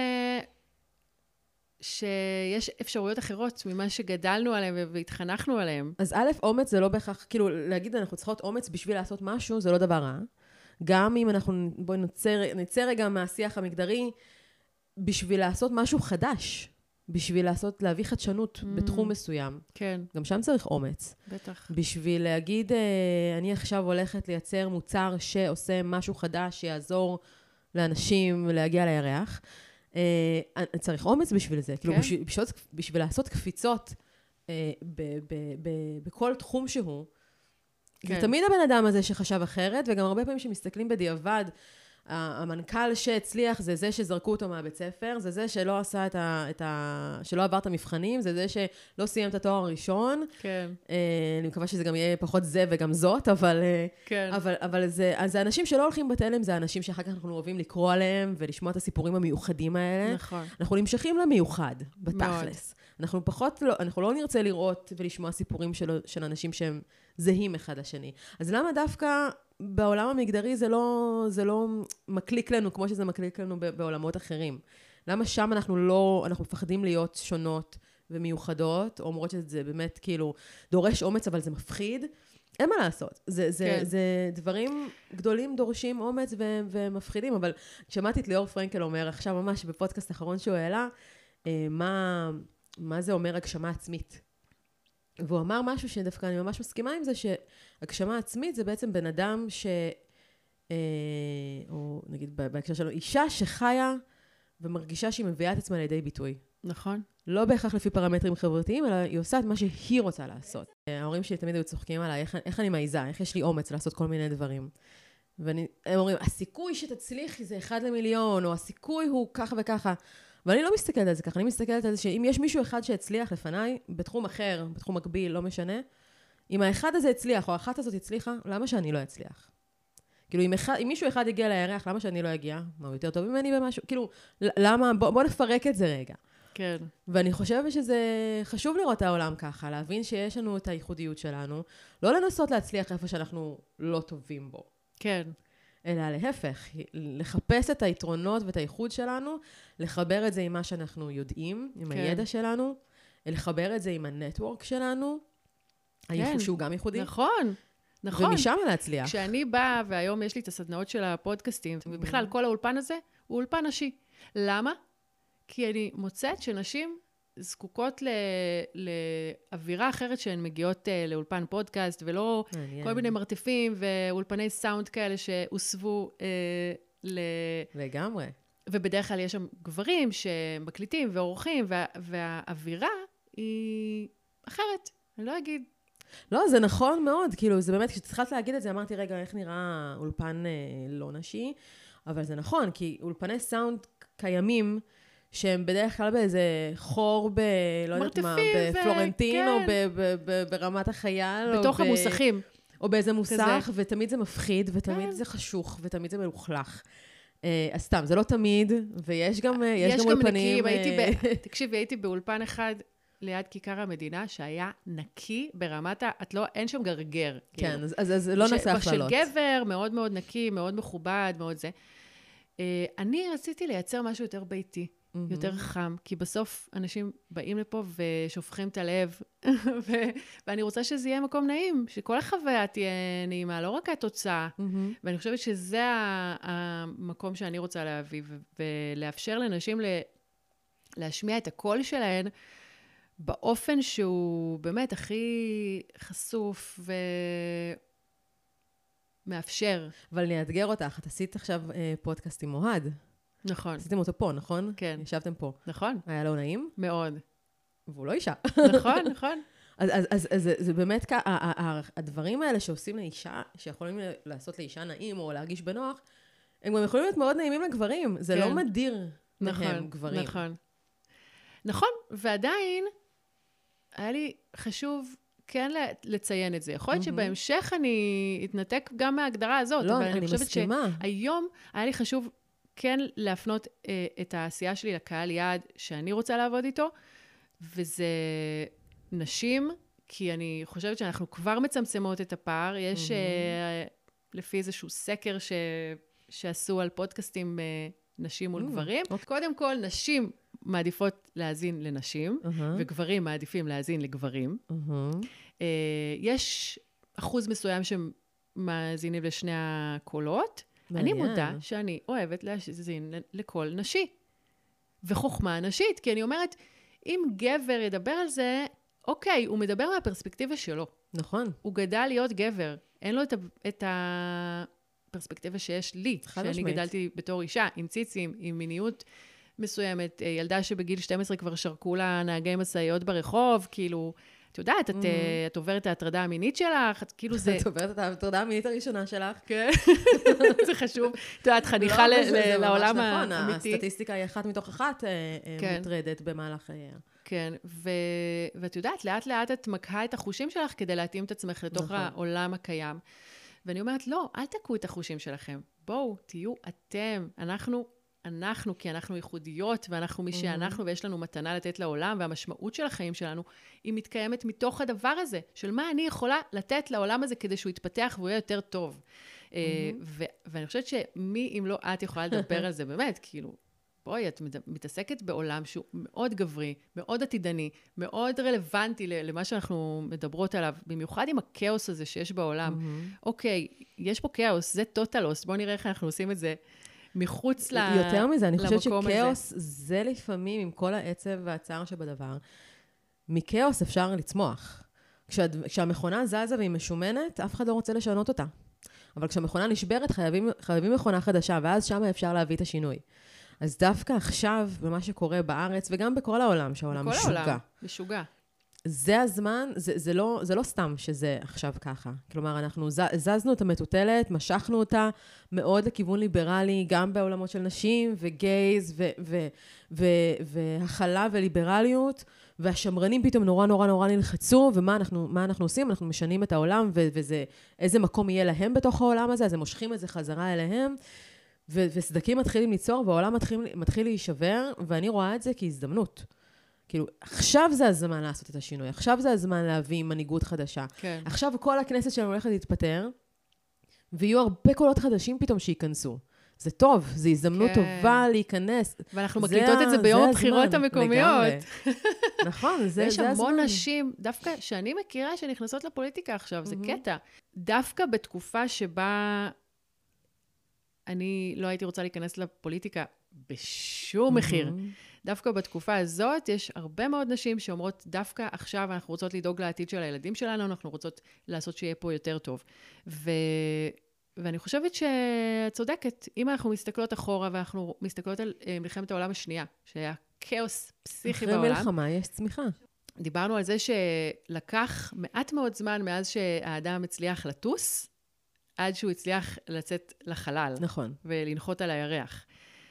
שיש אפשרויות אחרות ממה שגדלנו עליהם והתחנכנו עליהם. אז א', אומץ זה לא בהכרח, כאילו, להגיד אנחנו צריכות אומץ בשביל לעשות משהו, זה לא דבר רע. גם אם אנחנו, בואי נצא, נצא רגע מהשיח המגדרי, בשביל לעשות משהו חדש, בשביל לעשות, להביא חדשנות mm. בתחום מסוים. כן. גם שם צריך אומץ. בטח. בשביל להגיד, אני עכשיו הולכת לייצר מוצר שעושה משהו חדש, שיעזור לאנשים להגיע לירח. Uh, צריך אומץ בשביל זה, כן? כאילו בשביל, בשביל, בשביל לעשות קפיצות uh, ב, ב, ב, בכל תחום שהוא. כן. זה תמיד הבן אדם הזה שחשב אחרת, וגם הרבה פעמים שמסתכלים בדיעבד, המנכ"ל שהצליח זה זה שזרקו אותו מהבית ספר, זה זה שלא עשה את ה, את ה, שלא עבר את המבחנים, זה זה שלא סיים את התואר הראשון. כן. Uh, אני מקווה שזה גם יהיה פחות זה וגם זאת, אבל, כן. אבל, אבל זה, אז זה אנשים שלא הולכים בתלם, זה אנשים שאחר כך אנחנו אוהבים לקרוא עליהם ולשמוע את הסיפורים המיוחדים האלה. נכון. אנחנו נמשכים למיוחד, בתכלס. אנחנו פחות לא, אנחנו לא נרצה לראות ולשמוע סיפורים של, של אנשים שהם זהים אחד לשני. אז למה דווקא בעולם המגדרי זה לא, זה לא מקליק לנו כמו שזה מקליק לנו בעולמות אחרים? למה שם אנחנו לא, אנחנו מפחדים להיות שונות ומיוחדות, או אומרות שזה באמת כאילו דורש אומץ, אבל זה מפחיד? אין מה לעשות. זה, זה, כן. זה דברים גדולים דורשים אומץ ו- ומפחידים, אבל שמעתי את ליאור פרנקל אומר עכשיו ממש בפודקאסט האחרון שהוא העלה, מה, מה זה אומר הגשמה עצמית. והוא אמר משהו שדווקא אני ממש מסכימה עם זה, שהגשמה עצמית זה בעצם בן אדם ש... או נגיד בהקשר שלו, אישה שחיה ומרגישה שהיא מביאה את עצמה לידי ביטוי. נכון. לא בהכרח לפי פרמטרים חברתיים, אלא היא עושה את מה שהיא רוצה לעשות. ההורים שלי תמיד היו צוחקים עליי, איך, איך אני מעיזה, איך יש לי אומץ לעשות כל מיני דברים. והם אומרים, הסיכוי שתצליחי זה אחד למיליון, או הסיכוי הוא ככה וככה. ואני לא מסתכלת על זה ככה, אני מסתכלת על זה שאם יש מישהו אחד שהצליח לפניי, בתחום אחר, בתחום מקביל, לא משנה, אם האחד הזה הצליח, או האחת הזאת הצליחה, למה שאני לא אצליח? כאילו, אם, אחד, אם מישהו אחד יגיע לירח, למה שאני לא אגיע? מה, הוא יותר טוב ממני במשהו? כאילו, למה? בוא, בוא נפרק את זה רגע. כן. ואני חושבת שזה חשוב לראות את העולם ככה, להבין שיש לנו את הייחודיות שלנו, לא לנסות להצליח איפה שאנחנו לא טובים בו. כן. אלא להפך, לחפש את היתרונות ואת הייחוד שלנו, לחבר את זה עם מה שאנחנו יודעים, עם כן. הידע שלנו, לחבר את זה עם הנטוורק שלנו, כן. הייחוד שהוא גם ייחודי. נכון. נכון. ומשם להצליח. כשאני באה, והיום יש לי את הסדנאות של הפודקאסטים, ובכלל כל האולפן הזה הוא אולפן נשי. למה? כי אני מוצאת שנשים זקוקות ל... לאווירה אחרת שהן מגיעות לאולפן פודקאסט, ולא מעניין. כל מיני מרתפים ואולפני סאונד כאלה שהוסבו אה, ל... לגמרי. ובדרך כלל יש שם גברים שמקליטים ועורכים, וה... והאווירה היא אחרת. אני לא אגיד. לא, זה נכון מאוד, כאילו, זה באמת, כשתחלת להגיד את זה, אמרתי, רגע, איך נראה אולפן אה, לא נשי? אבל זה נכון, כי אולפני סאונד קיימים, שהם בדרך כלל באיזה חור ב... לא יודעת מה, בפלורנטין, או ברמת החייל. בתוך המוסכים. או באיזה מוסך, ותמיד זה מפחיד, ותמיד זה חשוך, ותמיד זה מלוכלך. אז סתם, זה לא תמיד, ויש גם אולפנים. תקשיבי, הייתי באולפן אחד ליד כיכר המדינה, שהיה נקי ברמת ה... את לא... אין שם גרגר. כן, אז לא נעשה הכללות. של גבר, מאוד מאוד נקי, מאוד מכובד, מאוד זה. אני רציתי לייצר משהו יותר ביתי. יותר חם, כי בסוף אנשים באים לפה ושופכים את הלב, ו- ואני רוצה שזה יהיה מקום נעים, שכל החוויה תהיה נעימה, לא רק התוצאה. ואני חושבת שזה המקום שאני רוצה להביא, ו- ולאפשר לנשים ל- להשמיע את הקול שלהן, באופן שהוא באמת הכי חשוף ומאפשר. אבל אני אאתגר אותך, את עשית עכשיו פודקאסט עם אוהד. נכון. עשיתם אותו פה, נכון? כן. ישבתם פה. נכון. היה לו נעים? מאוד. והוא לא אישה. נכון, נכון. אז, אז, אז, אז זה באמת, הדברים האלה שעושים לאישה, שיכולים לעשות לאישה נעים או להרגיש בנוח, הם גם יכולים להיות מאוד נעימים לגברים. זה לא מדיר מהם גברים. נכון. נכון, ועדיין היה לי חשוב כן לציין את זה. יכול להיות שבהמשך אני אתנתק גם מההגדרה הזאת. לא, אני מסכימה. שהיום היה לי חשוב כן להפנות אה, את העשייה שלי לקהל יעד שאני רוצה לעבוד איתו, וזה נשים, כי אני חושבת שאנחנו כבר מצמצמות את הפער. יש mm-hmm. uh, לפי איזשהו סקר ש... שעשו על פודקאסטים uh, נשים מול mm-hmm. גברים. Okay. קודם כל, נשים מעדיפות להאזין לנשים, uh-huh. וגברים מעדיפים להאזין לגברים. Uh-huh. Uh, יש אחוז מסוים שמאזינים לשני הקולות. מעניין. אני מודה שאני אוהבת להאזין לכל נשי. וחוכמה נשית, כי אני אומרת, אם גבר ידבר על זה, אוקיי, הוא מדבר מהפרספקטיבה שלו. נכון. הוא גדל להיות גבר. אין לו את, את הפרספקטיבה שיש לי, שאני משמעית. גדלתי בתור אישה, עם ציצים, עם מיניות מסוימת, ילדה שבגיל שתים עשרה כבר שרקו לה נהגי משאיות ברחוב, כאילו, את יודעת, את, mm-hmm. את עוברת את ההטרדה המינית שלך, את כאילו זה... את עוברת את ההטרדה המינית הראשונה שלך. כן, זה חשוב. את יודעת, חניכה לעולם האמיתי. נכון, הסטטיסטיקה היא אחת מתוך אחת מוטרדת במהלך חייה. כן, ואת יודעת, לאט לאט את מקהה את החושים שלך כדי להתאים את עצמך לתוך העולם הקיים. ואני אומרת, לא, אל תקעו את החושים שלכם. בואו, תהיו אתם. אנחנו... אנחנו, כי אנחנו ייחודיות, ואנחנו מי שאנחנו, ויש לנו מתנה לתת לעולם, והמשמעות של החיים שלנו, היא מתקיימת מתוך הדבר הזה, של מה אני יכולה לתת לעולם הזה, כדי שהוא יתפתח והוא יהיה יותר טוב. ואני חושבת שמי, אם לא את, יכולה לדבר על זה, באמת, כאילו, בואי, את מתעסקת בעולם שהוא מאוד גברי, מאוד עתידני, מאוד רלוונטי למה שאנחנו מדברות עליו, במיוחד עם הכאוס הזה שיש בעולם. אוקיי, יש פה כאוס, זה טוטלוס, בואו נראה איך אנחנו עושים את זה. מחוץ למקום הזה. יותר מזה, אני חושבת שכאוס זה לפעמים, עם כל העצב והצער שבדבר, מכאוס אפשר לצמוח. כשהמכונה זזה והיא משומנת, אף אחד לא רוצה לשנות אותה. אבל כשהמכונה נשברת, חייבים, חייבים מכונה חדשה, ואז שם אפשר להביא את השינוי. אז דווקא עכשיו, במה שקורה בארץ, וגם בכל העולם, שהעולם משוגע. בכל העולם, משוגע. זה הזמן, זה, זה, לא, זה לא סתם שזה עכשיו ככה. כלומר, אנחנו זזנו את המטוטלת, משכנו אותה מאוד לכיוון ליברלי, גם בעולמות של נשים וגייז ו, ו, ו, והכלה וליברליות, והשמרנים פתאום נורא נורא נורא נלחצו, ומה אנחנו, מה אנחנו עושים? אנחנו משנים את העולם, ו, וזה, איזה מקום יהיה להם בתוך העולם הזה, אז הם מושכים את זה חזרה אליהם, ו, וסדקים מתחילים ליצור, והעולם מתחיל, מתחיל להישבר, ואני רואה את זה כהזדמנות. כאילו, עכשיו זה הזמן לעשות את השינוי, עכשיו זה הזמן להביא מנהיגות חדשה. כן. עכשיו כל הכנסת שלנו הולכת להתפטר, ויהיו הרבה קולות חדשים פתאום שייכנסו. זה טוב, זו הזדמנות כן. טובה להיכנס. ואנחנו מקליטות את זה ביום הבחירות המקומיות. נכון, זה, זה הזמן. יש המון נשים, דווקא שאני מכירה שנכנסות לפוליטיקה עכשיו, זה קטע. דווקא בתקופה שבה אני לא הייתי רוצה להיכנס לפוליטיקה בשום מחיר. דווקא בתקופה הזאת יש הרבה מאוד נשים שאומרות, דווקא עכשיו אנחנו רוצות לדאוג לעתיד של הילדים שלנו, אנחנו רוצות לעשות שיהיה פה יותר טוב. ו... ואני חושבת שאת צודקת, אם אנחנו מסתכלות אחורה ואנחנו מסתכלות על מלחמת העולם השנייה, שהיה כאוס פסיכי בעולם. אחרי מלחמה יש צמיחה. דיברנו על זה שלקח מעט מאוד זמן מאז שהאדם הצליח לטוס, עד שהוא הצליח לצאת לחלל. נכון. ולנחות על הירח.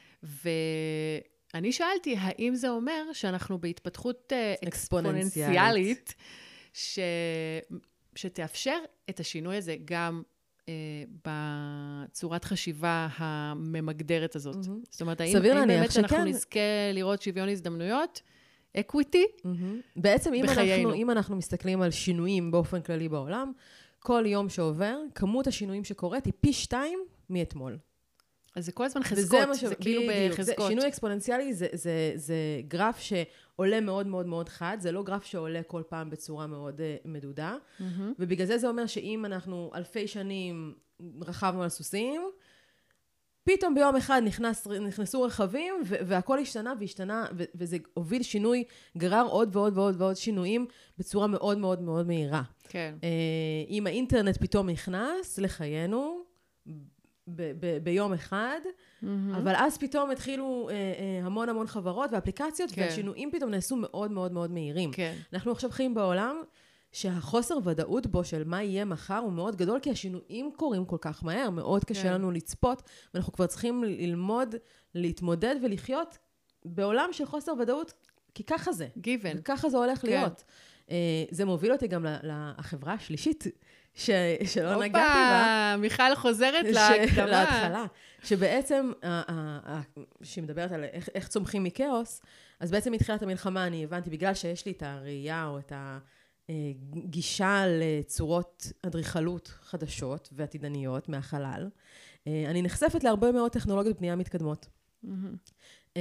ואני שאלתי, האם זה אומר שאנחנו בהתפתחות אקספוננציאלית, ש... שתאפשר את השינוי הזה גם אה, בצורת חשיבה הממגדרת הזאת? Mm-hmm. זאת אומרת, האם, האם באמת שכן. שאנחנו נזכה לראות שוויון הזדמנויות, אקוויטי, mm-hmm. בעצם אם אנחנו, אם אנחנו מסתכלים על שינויים באופן כללי בעולם, כל יום שעובר, כמות השינויים שקורית היא פי שתיים מאתמול. אז זה כל הזמן חזקות, זה, זה כאילו בחזקות. שינוי אקספוננציאלי זה, זה, זה גרף שעולה מאוד מאוד מאוד חד, זה לא גרף שעולה כל פעם בצורה מאוד uh, מדודה, mm-hmm. ובגלל זה זה אומר שאם אנחנו אלפי שנים רכבנו על סוסים, פתאום ביום אחד נכנס, נכנסו רכבים, ו- והכל השתנה והשתנה, ו- וזה הוביל שינוי, גרר עוד ועוד ועוד ועוד שינויים בצורה מאוד מאוד מאוד מהירה. כן. Uh, אם האינטרנט פתאום נכנס לחיינו, ב- ב- ביום אחד, mm-hmm. אבל אז פתאום התחילו אה, אה, המון המון חברות ואפליקציות, כן. והשינויים פתאום נעשו מאוד מאוד מאוד מהירים. כן. אנחנו עכשיו חיים בעולם שהחוסר ודאות בו של מה יהיה מחר הוא מאוד גדול, כי השינויים קורים כל כך מהר, מאוד קשה כן. לנו לצפות, ואנחנו כבר צריכים ללמוד, להתמודד ולחיות בעולם של חוסר ודאות, כי ככה זה. גיוון. ככה זה הולך כן. להיות. אה, זה מוביל אותי גם לחברה השלישית, ש... שלא אופה, נגעתי בה. מיכל חוזרת ש... להקדמה. להתחלה. שבעצם, שהיא מדברת על איך, איך צומחים מכאוס, אז בעצם מתחילת המלחמה אני הבנתי, בגלל שיש לי את הראייה או את גישה לצורות אדריכלות חדשות ועתידניות מהחלל. אני נחשפת להרבה מאוד טכנולוגיות בנייה מתקדמות. Mm-hmm.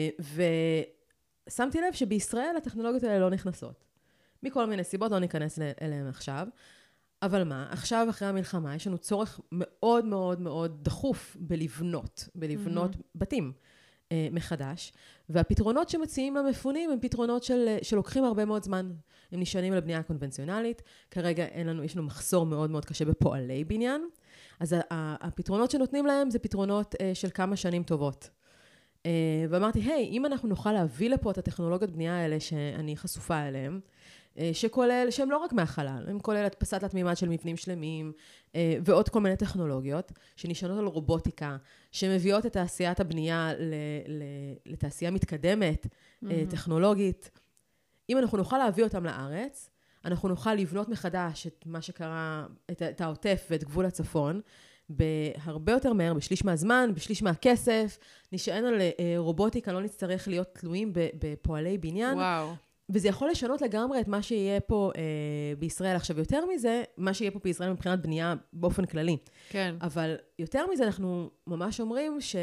ושמתי לב שבישראל הטכנולוגיות האלה לא נכנסות. מכל מיני סיבות לא ניכנס אליהן עכשיו. אבל מה? עכשיו אחרי המלחמה יש לנו צורך מאוד מאוד מאוד דחוף בלבנות, בלבנות mm-hmm. בתים אה, מחדש, והפתרונות שמציעים למפונים הם פתרונות של, שלוקחים הרבה מאוד זמן. הם נשענים על בנייה קונבנציונלית, כרגע אין לנו, יש לנו מחסור מאוד מאוד קשה בפועלי בניין, אז הפתרונות שנותנים להם זה פתרונות אה, של כמה שנים טובות. אה, ואמרתי, היי, אם אנחנו נוכל להביא לפה את הטכנולוגיות בנייה האלה שאני חשופה אליהם, שכולל, שהם לא רק מהחלל, הם כולל הדפסת התמימד של מבנים שלמים, ועוד כל מיני טכנולוגיות, שנשענות על רובוטיקה, שמביאות את תעשיית הבנייה לתעשייה מתקדמת, mm-hmm. טכנולוגית. אם אנחנו נוכל להביא אותם לארץ, אנחנו נוכל לבנות מחדש את מה שקרה, את, את העוטף ואת גבול הצפון, בהרבה יותר מהר, בשליש מהזמן, בשליש מהכסף, נשען על רובוטיקה, לא נצטרך להיות תלויים בפועלי בניין. וואו. וזה יכול לשנות לגמרי את מה שיהיה פה אה, בישראל. עכשיו, יותר מזה, מה שיהיה פה בישראל מבחינת בנייה באופן כללי. כן. אבל יותר מזה, אנחנו ממש אומרים שה...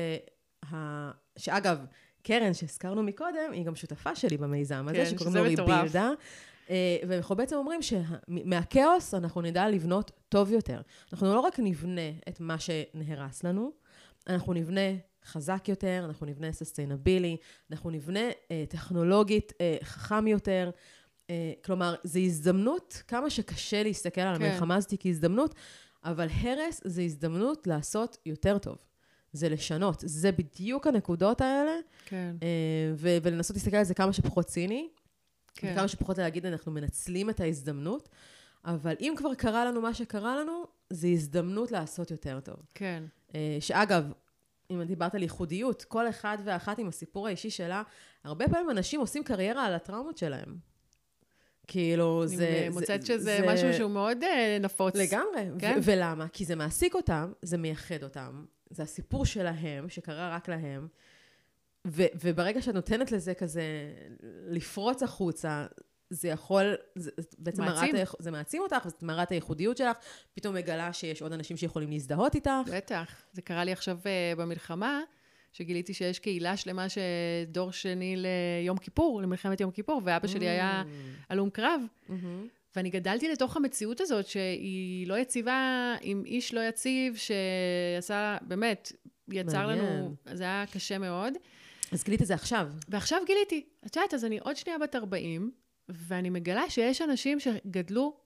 שאגב, קרן שהזכרנו מקודם, היא גם שותפה שלי במיזם הזה, כן, שקוראים לו ריבילדה. אה, ואנחנו בעצם אומרים שמהכאוס אנחנו נדע לבנות טוב יותר. אנחנו לא רק נבנה את מה שנהרס לנו, אנחנו נבנה חזק יותר, אנחנו נבנה ססטיינבילי, אנחנו נבנה אה, טכנולוגית אה, חכם יותר. אה, כלומר, זו הזדמנות, כמה שקשה להסתכל על כן. המלחמה הזאת כהזדמנות, אבל הרס זה הזדמנות לעשות יותר טוב. זה לשנות. זה בדיוק הנקודות האלה, כן. אה, ו- ולנסות להסתכל על זה כמה שפחות ציני, כן. וכמה שפחות להגיד, אנחנו מנצלים את ההזדמנות, אבל אם כבר קרה לנו מה שקרה לנו, זו הזדמנות לעשות יותר טוב. כן. אה, שאגב, אם דיברת על ייחודיות, כל אחד ואחת עם הסיפור האישי שלה, הרבה פעמים אנשים עושים קריירה על הטראומות שלהם. כאילו, זה... אני מוצאת שזה זה, משהו שהוא מאוד uh, נפוץ. לגמרי. כן? ו- ולמה? כי זה מעסיק אותם, זה מייחד אותם, זה הסיפור שלהם, שקרה רק להם, ו- וברגע שאת נותנת לזה כזה, לפרוץ החוצה, זה יכול, זה, בעצם מראת, זה מעצים אותך, זה מראה את הייחודיות שלך, פתאום מגלה שיש עוד אנשים שיכולים להזדהות איתך. בטח. זה קרה לי עכשיו uh, במלחמה, שגיליתי שיש קהילה שלמה שדור שני ליום כיפור, למלחמת יום כיפור, ואבא שלי היה הלום קרב, ואני גדלתי לתוך המציאות הזאת, שהיא לא יציבה, עם איש לא יציב, שעשה, באמת, יצר לנו, זה היה קשה מאוד. אז גילית את זה עכשיו. ועכשיו גיליתי. את יודעת, אז אני עוד שנייה בת ארבעים, ואני מגלה שיש אנשים שגדלו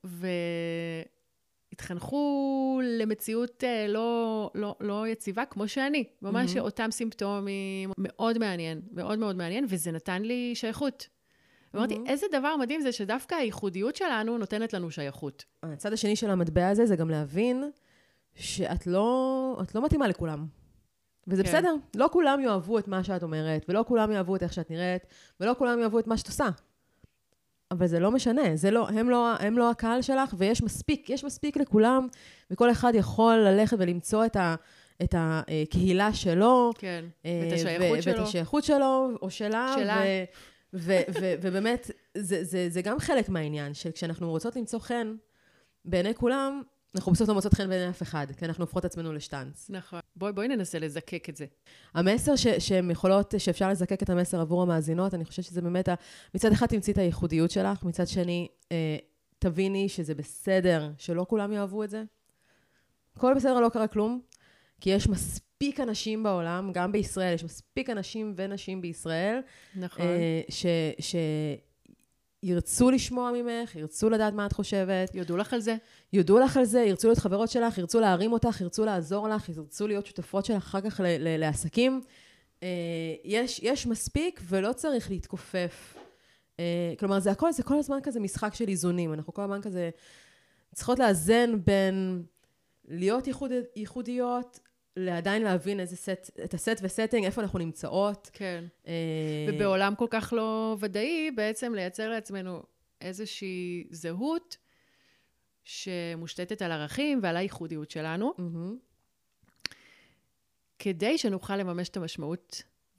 והתחנכו למציאות לא, לא, לא יציבה, כמו שאני. ממש mm-hmm. אותם סימפטומים, מאוד מעניין, מאוד מאוד מעניין, וזה נתן לי שייכות. Mm-hmm. אמרתי, איזה דבר מדהים זה שדווקא הייחודיות שלנו נותנת לנו שייכות. הצד השני של המטבע הזה זה גם להבין שאת לא, את לא מתאימה לכולם. וזה כן. בסדר, לא כולם יאהבו את מה שאת אומרת, ולא כולם יאהבו את איך שאת נראית, ולא כולם יאהבו את מה שאת עושה. אבל זה לא משנה, זה לא, הם לא, הם לא הקהל שלך, ויש מספיק, יש מספיק לכולם, וכל אחד יכול ללכת ולמצוא את ה, את הקהילה שלו, כן, ואת השייכות ו- שלו. ואת השייכות שלו, או שלה, שלה. ו- ו- ו- ובאמת, זה, זה, זה גם חלק מהעניין, שכשאנחנו רוצות למצוא חן בעיני כולם, אנחנו בסוף לא מוצאות חן בעיני אף אחד, כי אנחנו הופכות עצמנו לשטנץ. נכון. בואי, בואי ננסה לזקק את זה. המסר ש- שהן יכולות, שאפשר לזקק את המסר עבור המאזינות, אני חושבת שזה באמת, מצד אחד תמציא את הייחודיות שלך, מצד שני, אה, תביני שזה בסדר, שלא כולם יאהבו את זה. כל בסדר, לא קרה כלום, כי יש מספיק אנשים בעולם, גם בישראל, יש מספיק אנשים ונשים בישראל, נכון. אה, ש... ש- ירצו לשמוע ממך, ירצו לדעת מה את חושבת. יודו לך על זה. יודו לך על זה, ירצו להיות חברות שלך, ירצו להרים אותך, ירצו לעזור לך, ירצו להיות שותפות שלך אחר כך ל- ל- לעסקים. אה, יש, יש מספיק ולא צריך להתכופף. אה, כלומר, זה הכל, זה כל הזמן כזה משחק של איזונים. אנחנו כל הזמן כזה צריכות לאזן בין להיות ייחוד, ייחודיות, לעדיין להבין איזה סט, את הסט וסטינג, איפה אנחנו נמצאות. כן. אה... ובעולם כל כך לא ודאי, בעצם לייצר לעצמנו איזושהי זהות, שמושתתת על ערכים ועל הייחודיות שלנו, mm-hmm. כדי שנוכל לממש את המשמעות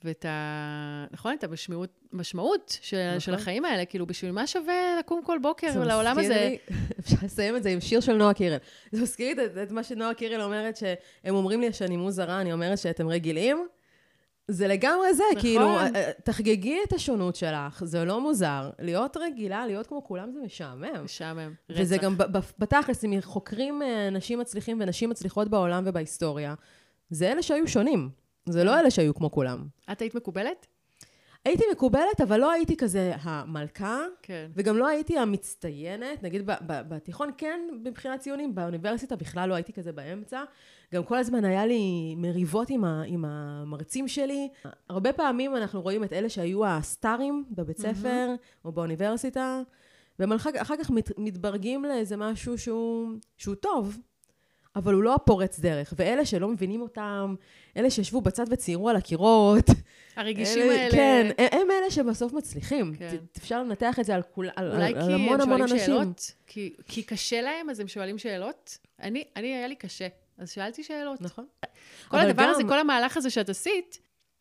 ואת ה... נכון? את המשמעות, משמעות של, נכון. של החיים האלה, כאילו, בשביל מה שווה לקום כל בוקר לעולם הזה? לי, אפשר לסיים את זה עם שיר של נועה קירל. זה מזכיר לי את, את מה שנועה קירל אומרת, שהם אומרים לי שאני מוזרה, אני אומרת שאתם רגילים. זה לגמרי זה, נכון. כאילו, תחגגי את השונות שלך, זה לא מוזר. להיות רגילה, להיות כמו כולם, זה משעמם. משעמם, רצח. וזה גם בתכלס, אם חוקרים נשים מצליחים ונשים מצליחות בעולם ובהיסטוריה, זה אלה שהיו שונים. זה לא אלה שהיו כמו כולם. את היית מקובלת? הייתי מקובלת, אבל לא הייתי כזה המלכה, כן. וגם לא הייתי המצטיינת. נגיד, בתיכון כן, מבחינת ציונים, באוניברסיטה בכלל לא הייתי כזה באמצע. גם כל הזמן היה לי מריבות עם, ה, עם המרצים שלי. הרבה פעמים אנחנו רואים את אלה שהיו הסטארים בבית ספר, mm-hmm. או באוניברסיטה, והם אחר, אחר כך מת, מתברגים לאיזה משהו שהוא, שהוא טוב, אבל הוא לא הפורץ דרך. ואלה שלא מבינים אותם, אלה שישבו בצד וציירו על הקירות, הרגישים אלה, האלה. כן, הם אלה שבסוף מצליחים. כן. אפשר לנתח את זה על, כול, על, אולי על, על המון המון אנשים. שאלות, כי, כי קשה להם, אז הם שואלים שאלות. אני, אני היה לי קשה, אז שאלתי שאלות. נכון. כל הדבר גם, הזה, כל המהלך הזה שאת עשית,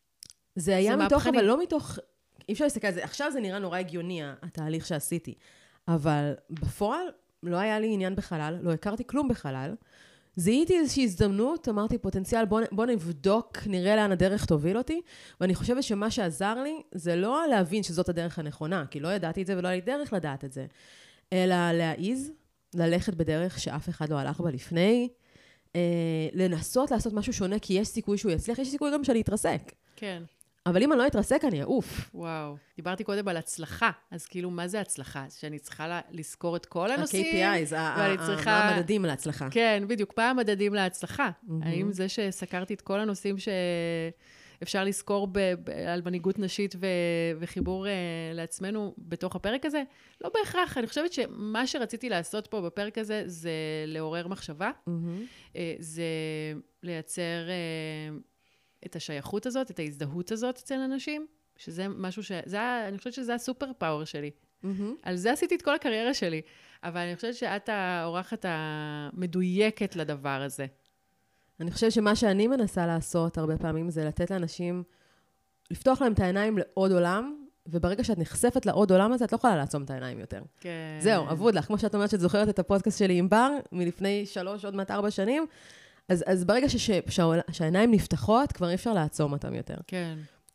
זה היה זה מתוך, אבל לא מתוך, אי אפשר להסתכל על זה. עכשיו זה נראה נורא הגיוני, התהליך שעשיתי. אבל בפועל לא היה לי עניין בחלל, לא הכרתי כלום בחלל. זיהיתי איזושהי הזדמנות, אמרתי פוטנציאל, בוא, בוא נבדוק, נראה לאן הדרך תוביל אותי, ואני חושבת שמה שעזר לי, זה לא להבין שזאת הדרך הנכונה, כי לא ידעתי את זה ולא היה לי דרך לדעת את זה, אלא להעיז, ללכת בדרך שאף אחד לא הלך בה לפני, אה, לנסות לעשות משהו שונה, כי יש סיכוי שהוא יצליח, יש סיכוי גם שאני אתרסק. כן. אבל אם אני לא אתרסק, אני אעוף. וואו. דיברתי קודם על הצלחה, אז כאילו, מה זה הצלחה? שאני צריכה לזכור את כל הנושאים? ה-קיי פי איז, מה המדדים להצלחה. כן, בדיוק, מה המדדים להצלחה? האם זה שסקרתי את כל הנושאים שאפשר לזכור על מנהיגות נשית וחיבור לעצמנו בתוך הפרק הזה? לא בהכרח. אני חושבת שמה שרציתי לעשות פה בפרק הזה, זה לעורר מחשבה, זה לייצר את השייכות הזאת, את ההזדהות הזאת אצל אנשים, שזה משהו ש... זה, אני חושבת שזה הסופר פאוור שלי. Mm-hmm. על זה עשיתי את כל הקריירה שלי. אבל אני חושבת שאת האורחת המדויקת לדבר הזה. אני חושבת שמה שאני מנסה לעשות הרבה פעמים, זה לתת לאנשים, לפתוח להם את העיניים לעוד עולם, וברגע שאת נחשפת לעוד עולם הזה, את לא יכולה לעצום את העיניים יותר. כן. זהו, עבוד לך. כמו שאת אומרת שאת זוכרת את הפודקאסט שלי עם בר, מלפני שלוש, עוד מעט ארבע שנים, אז, אז ברגע שש, שהעיניים נפתחות, כבר אי אפשר לעצום אותם יותר. כן.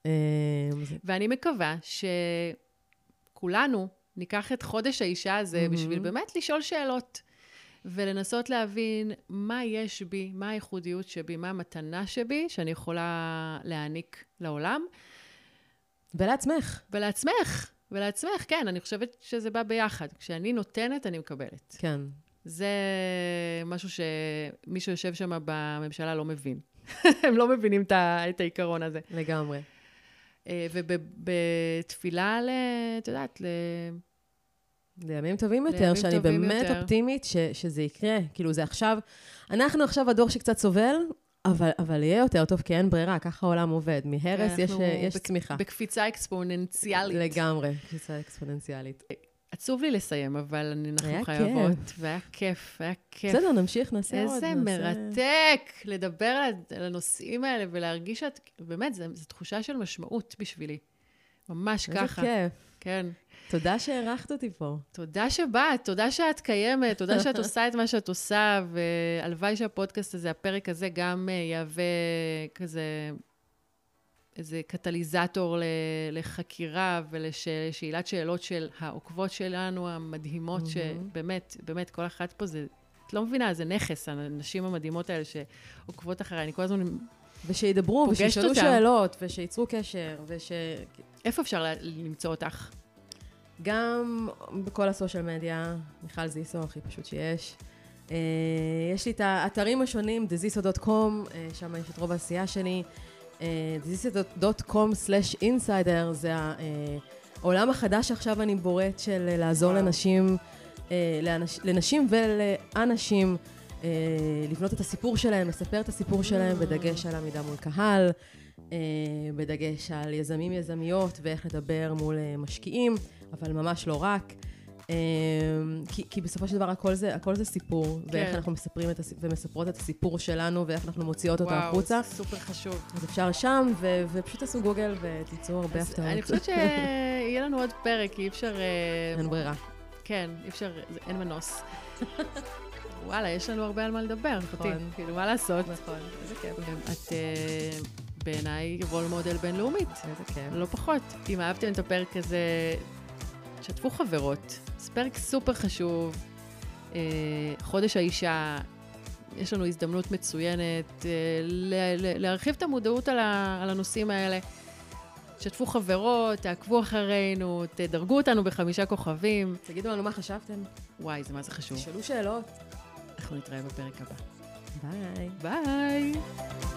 ואני מקווה שכולנו ניקח את חודש האישה הזה בשביל באמת לשאול שאלות, ולנסות להבין מה יש בי, מה הייחודיות שבי, מה המתנה שבי, שאני יכולה להעניק לעולם. ולעצמך. ולעצמך, ולעצמך, כן, אני חושבת שזה בא ביחד. כשאני נותנת, אני מקבלת. כן. זה משהו שמי שיושב שם בממשלה לא מבין. הם לא מבינים את העיקרון הזה. לגמרי. ובתפילה, את יודעת, לימים טובים יותר, שאני באמת אופטימית שזה יקרה. כאילו זה עכשיו, אנחנו עכשיו הדור שקצת סובל, אבל, אבל יהיה יותר טוב, כי אין ברירה, ככה העולם עובד. מהרס יש, יש צמיחה. בקפיצה אקספוננציאלית. לגמרי, קפיצה אקספוננציאלית. עצוב לי לסיים, אבל אנחנו חייבות. והיה כיף, היה כיף. בסדר, נמשיך, נעשה עוד. איזה מרתק לדבר על הנושאים האלה ולהרגיש שאת, באמת, זו תחושה של משמעות בשבילי. ממש ככה. איזה כיף. כן. תודה שהערכת אותי פה. תודה שבאת, תודה שאת קיימת, תודה שאת עושה את מה שאת עושה, והלוואי שהפודקאסט הזה, הפרק הזה, גם יהווה כזה איזה קטליזטור לחקירה ולשאלת שאלות של העוקבות שלנו, המדהימות, שבאמת, באמת, כל אחת פה זה, את לא מבינה, זה נכס, הנשים המדהימות האלה שעוקבות אחריי, אני כל הזמן ושידברו, ושישאלו שאלות, ושיצרו קשר, וש... איפה אפשר למצוא אותך? גם בכל הסושיאל מדיה, מיכל זיסו, הכי פשוט שיש. יש לי את האתרים השונים, דה זיסו דוט קום, שם יש את רוב העשייה שלי. דה זיסו דוט קום סלש אינסיידר, זה העולם החדש עכשיו אני בוראת של לעזור לנשים, לנשים ולאנשים, לבנות את הסיפור שלהם, לספר את הסיפור שלהם, בדגש על עמידה מול קהל, בדגש על יזמים יזמיות ואיך לדבר מול משקיעים, אבל ממש לא רק. כי, כי בסופו של דבר הכל זה, הכל זה סיפור, כן. ואיך אנחנו מספרים את, ומספרות את הסיפור שלנו, ואיך אנחנו מוציאות אותו החוצה. וואו, סופר חשוב. אז אפשר שם, ו, ופשוט תעשו גוגל ותמצאו הרבה הפתעות. אני חושבת שיהיה לנו עוד פרק, כי אי אפשר... אין ברירה. כן, אי אפשר, אין מנוס. וואלה, יש לנו הרבה על מה לדבר. נכון. כאילו, מה לעשות? נכון, איזה כיף. את בעיניי רול מודל בינלאומית. איזה כיף. לא פחות. אם אהבתם את הפרק הזה, שתפו חברות. זה פרק סופר חשוב. חודש האישה, יש לנו הזדמנות מצוינת להרחיב את המודעות על הנושאים האלה. שתפו חברות, תעקבו אחרינו, תדרגו אותנו בחמישה כוכבים. תגידו לנו מה חשבתם. וואי, זה מה זה חשוב. תשאלו שאלות. אנחנו נתראה בפרק הבא. ביי. ביי.